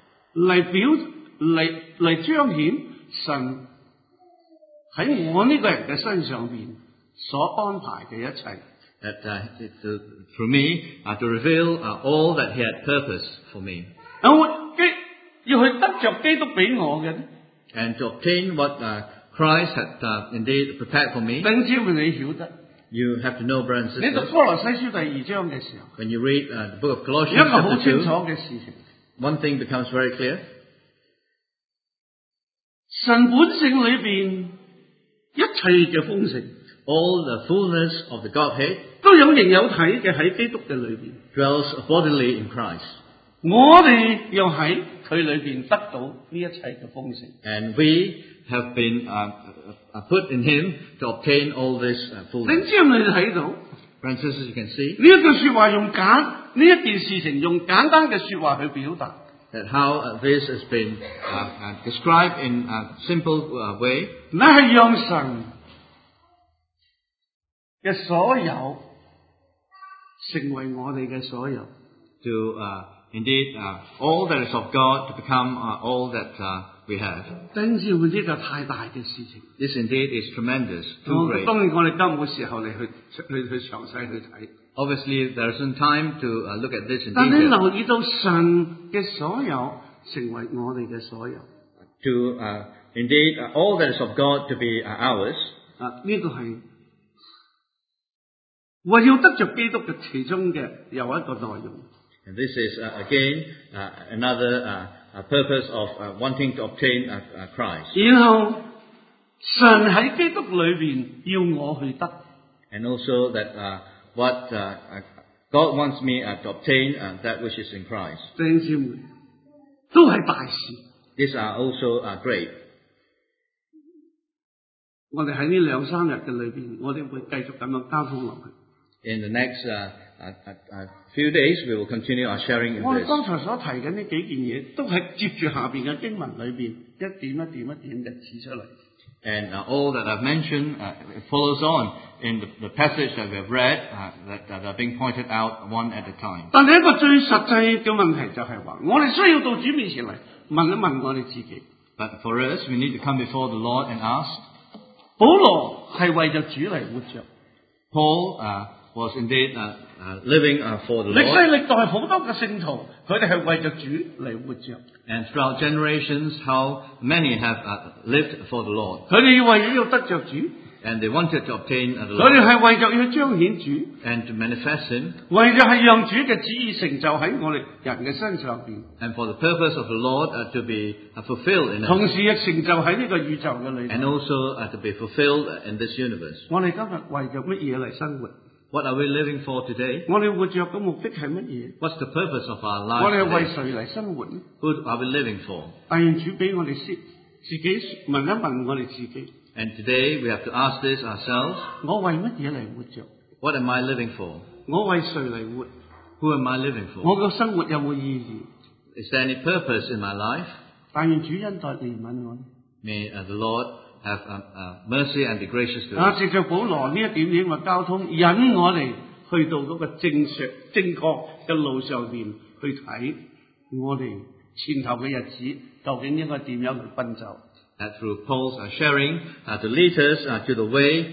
嚟彰顯神喺我呢個人嘅身上邊所安排嘅一切。 That through me to reveal all that He had purpose for me. 要去得着基督俾我嘅， And to obtain what Christ had indeed prepared for me, 等只會你曉得， You have to know, brothers and 你讀 sisters, 哥羅西書第2章嘅時候， when you read the book of 有 Colossians 一個好 chapter 清 2, 楚嘅事情。 one thing becomes very clear. 神本性裏邊一切嘅豐盛， All the fullness of the Godhead 都有形有體嘅喺基督嘅裏邊。 dwells bodily in Christ. 我哋又喺佢裏邊得到呢一切嘅豐盛。 And we have been put in Him to obtain all this 你 fullness. 知唔知你睇到？ Brothers and sisters, you can see 呢一句說話用呢一件事情用簡單嘅說話去表達， that how this has been described in a simple way. 那係讓神嘅所有成為我哋嘅所有。 To indeed all that is of God to become all that we have. 弟兄姊妹，呢個太大嘅事情。 This indeed is tremendous, too great. 當然我哋今日冇時候嚟去詳細去睇。 Obviously, there isn't time to look at this in 但你 detail. 留意到神嘅所有成為我哋嘅所有。 To indeed all that is of God to be ours. 呢個係為要得着基督嘅其中嘅有一個內容。 And this is again another purpose of wanting to obtain Christ. 然後神喺基督裏邊要我去得。 And also that what God wants me to obtain that which is in Christ. 弟兄姊妹，都係大事。 These are also great. 我哋喺呢2-3日嘅裏邊，我哋會繼續咁樣交通落去。 In the next few days, we will continue our sharing in 我哋 this. 剛才所提緊呢幾件嘢，都係接住下邊嘅經文裏邊一點一點一點嘅指出嚟。 And all that I've mentioned follows on in the passage that we have read that are being pointed out one at a time. 但係一個最實際嘅問題就係話，我哋需要到主面前嚟問一問我哋自己。 But for us, we need to come before the Lord and ask. 保羅係為着主嚟活着。 Paul was indeed living for the 歷世 Lord. 歷代好多嘅聖徒，佢哋係為着主嚟活着。 And throughout generations, how many have lived for the Lord. 佢哋為咗要得着主， And they wanted to obtain the 佢哋 Lord 係為着要彰顯主， and to manifest Him. 為咗係讓主嘅旨意成就喺我哋人嘅身上邊， And for the purpose of the Lord to be fulfilled in 同 us. 時亦成就喺呢個宇宙嘅裏 And 邊。 also to be fulfilled in this universe. 我哋今日為着乜嘢嚟生活？ What are we living for today? 我哋活着嘅目的係乜嘢？ What's the purpose of our 我哋係 life 為 today? 誰嚟生活呢？ Who are we living for? 但願主俾我哋先自己問一問我哋自己， And today we have to ask this ourselves. 我為乜嘢嚟活着？ What am I living for? 我為誰嚟活？ Who am I living for? 我嘅生活有冇意義？ Is there any purpose in my life? 但願主恩待憐憫我。 May the Lord have mercy and be gracious to 啊， us. 藉着保羅呢一點點嘅交通，引我哋去到嗰個正確嘅路上邊去睇我哋前頭嘅日子究竟應該點樣去奔走。 Through Paul's sharing to lead us to the way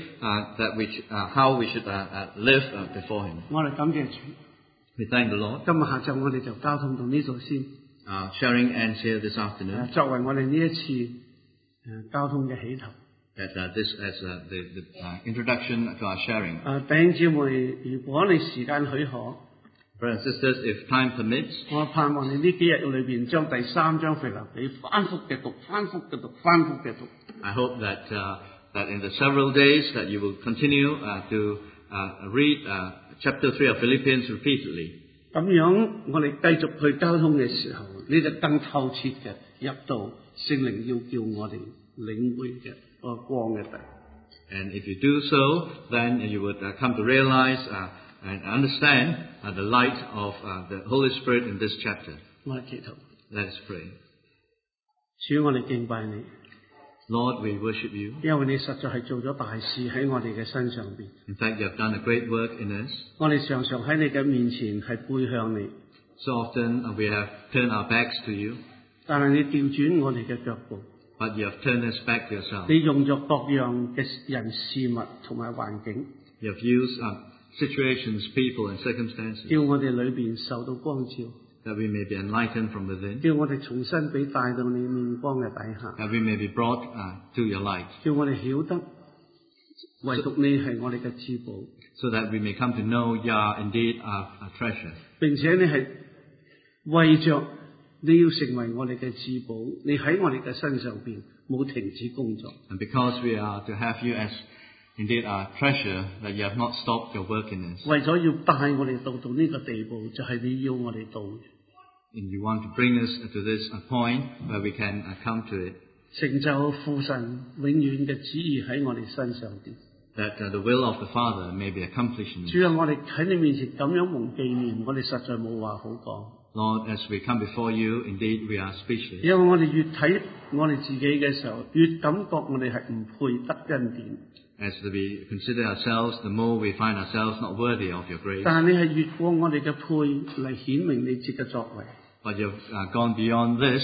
how we should live before Him. 我哋感謝主。 We thank the Lord. 今日下晝我哋就交通到呢度先。 Sharing ends here this afternoon. 作為我哋呢一次交通嘅起頭。 That this as the introduction to our sharing. 弟兄姊妹，如果你時間許可， Brothers and sisters, if time permits, 我盼望你呢幾日裏邊將第3章腓立比反覆嘅讀，反覆嘅讀，反覆嘅讀。 I hope that in the several days that you will continue to read chapter 3 of Philippians repeatedly. 咁樣我哋繼續去交通嘅時候，你就更透徹嘅入到聖靈要叫我哋領會嘅個光嘅地。 And if you do so, then you would come to realize and understand the light of the Holy Spirit in this chapter. 我哋祈禱， Let us pray. 主，我哋敬拜你， Lord, we worship you. 因為你實在係做咗大事喺我哋嘅身上邊。 In fact, you have done a great work in us. 我哋常常喺你嘅面前係背向你， So often we have turned our backs to you, 但係你調轉我哋嘅腳步， but you have turned us back to yourself. 你用咗各樣嘅人事物同埋環境， You have used situations, people, and circumstances 叫我哋裏邊受到光照， that we may be enlightened from within, 叫我哋重新俾帶到你面光嘅底下， that we may be brought to your light, 叫我哋曉得唯獨你係我哋嘅至寶， so that we may come to know you are indeed our treasure. 並且你係為着你要成為我哋嘅至寶，你喺我哋嘅身上邊冇停止工作。 And because we are to have you as indeed our treasure, that you have not stopped your work in us. 為咗要帶我哋到呢個地步，就係你要我哋到。 And you want to bring us to this point where we can come to it. 成就父神永遠嘅旨意喺我哋身上邊。 That the will of the Father may be accomplished in us. 主啊，我哋喺你面前咁樣蒙紀念，我哋實在冇話好講。 Lord, as we come before you, indeed we are speechless. 因為我哋越睇我哋自己嘅時候，越感覺我哋係唔配得恩典。 As we consider ourselves, the more we find ourselves not worthy of your grace. 但係你係越過我哋嘅配嚟顯明你自己嘅作為， But you've gone beyond this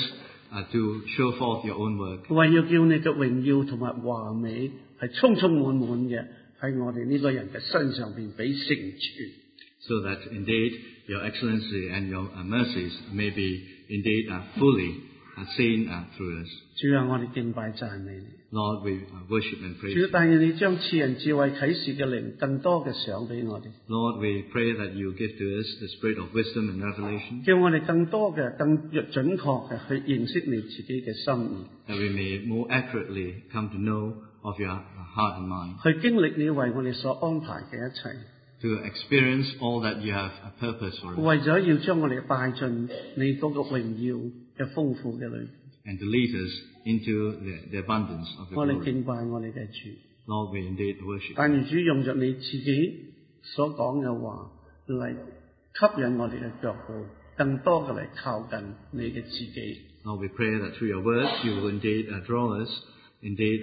to show forth your own work. 為要叫你嘅榮耀同埋華美係充充滿滿嘅喺我哋呢個人嘅身上邊俾成全。 So that indeed your excellency and your mercies may be indeed fully seen through us. 主啊，我哋敬拜讚美你。 Lord, we worship and praise 主 you. 但願你將賜人智慧啟示嘅靈更多嘅賞俾我哋， Lord, we pray that you give to us the spirit of wisdom and revelation, 叫我哋更多嘅、更準確嘅去認識你自己嘅心意， that we may more accurately come to know of your heart and mind, 去經歷你為我哋所安排嘅一切， to experience all that you have a purpose for us, 為咗要將我哋帶進你嗰個榮耀嘅豐富嘅裏邊。 and to lead us into the abundance of your 我哋 glory. 敬拜我哋嘅主， Lord, we indeed worship 但 you. 願主用着你自己所講嘅話嚟吸引我哋嘅腳步，更多嘅嚟靠近你嘅自己。 Lord, we pray that through your words you will indeed draw us, indeed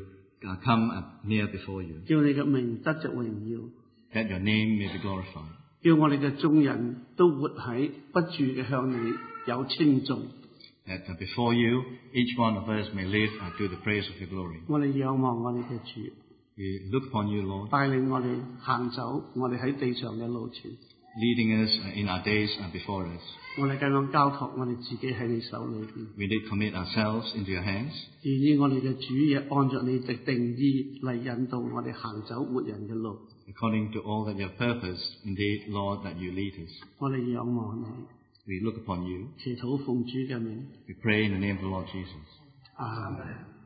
to come near before you, 叫你嘅名得着榮耀， that your name may be glorified, 叫我哋嘅眾人都活喺不住嘅向你有稱頌。 that before you each one of us may live to the praise of your glory. 我哋仰望我哋嘅主， We look upon you, Lord, 帶領我哋行走我哋喺地上嘅路程。 leading us in our days before us. 我哋更加交託我哋自己喺你手裏邊， We did commit ourselves into your hands, 願意我哋嘅主亦按照你嘅定意嚟引導我哋行走活人嘅路。 according to all that you have purposed, indeed, Lord, that you lead us. 我哋仰望你， We look upon you. 祈禱奉主嘅名， We pray in the name of the Lord Jesus. 阿門。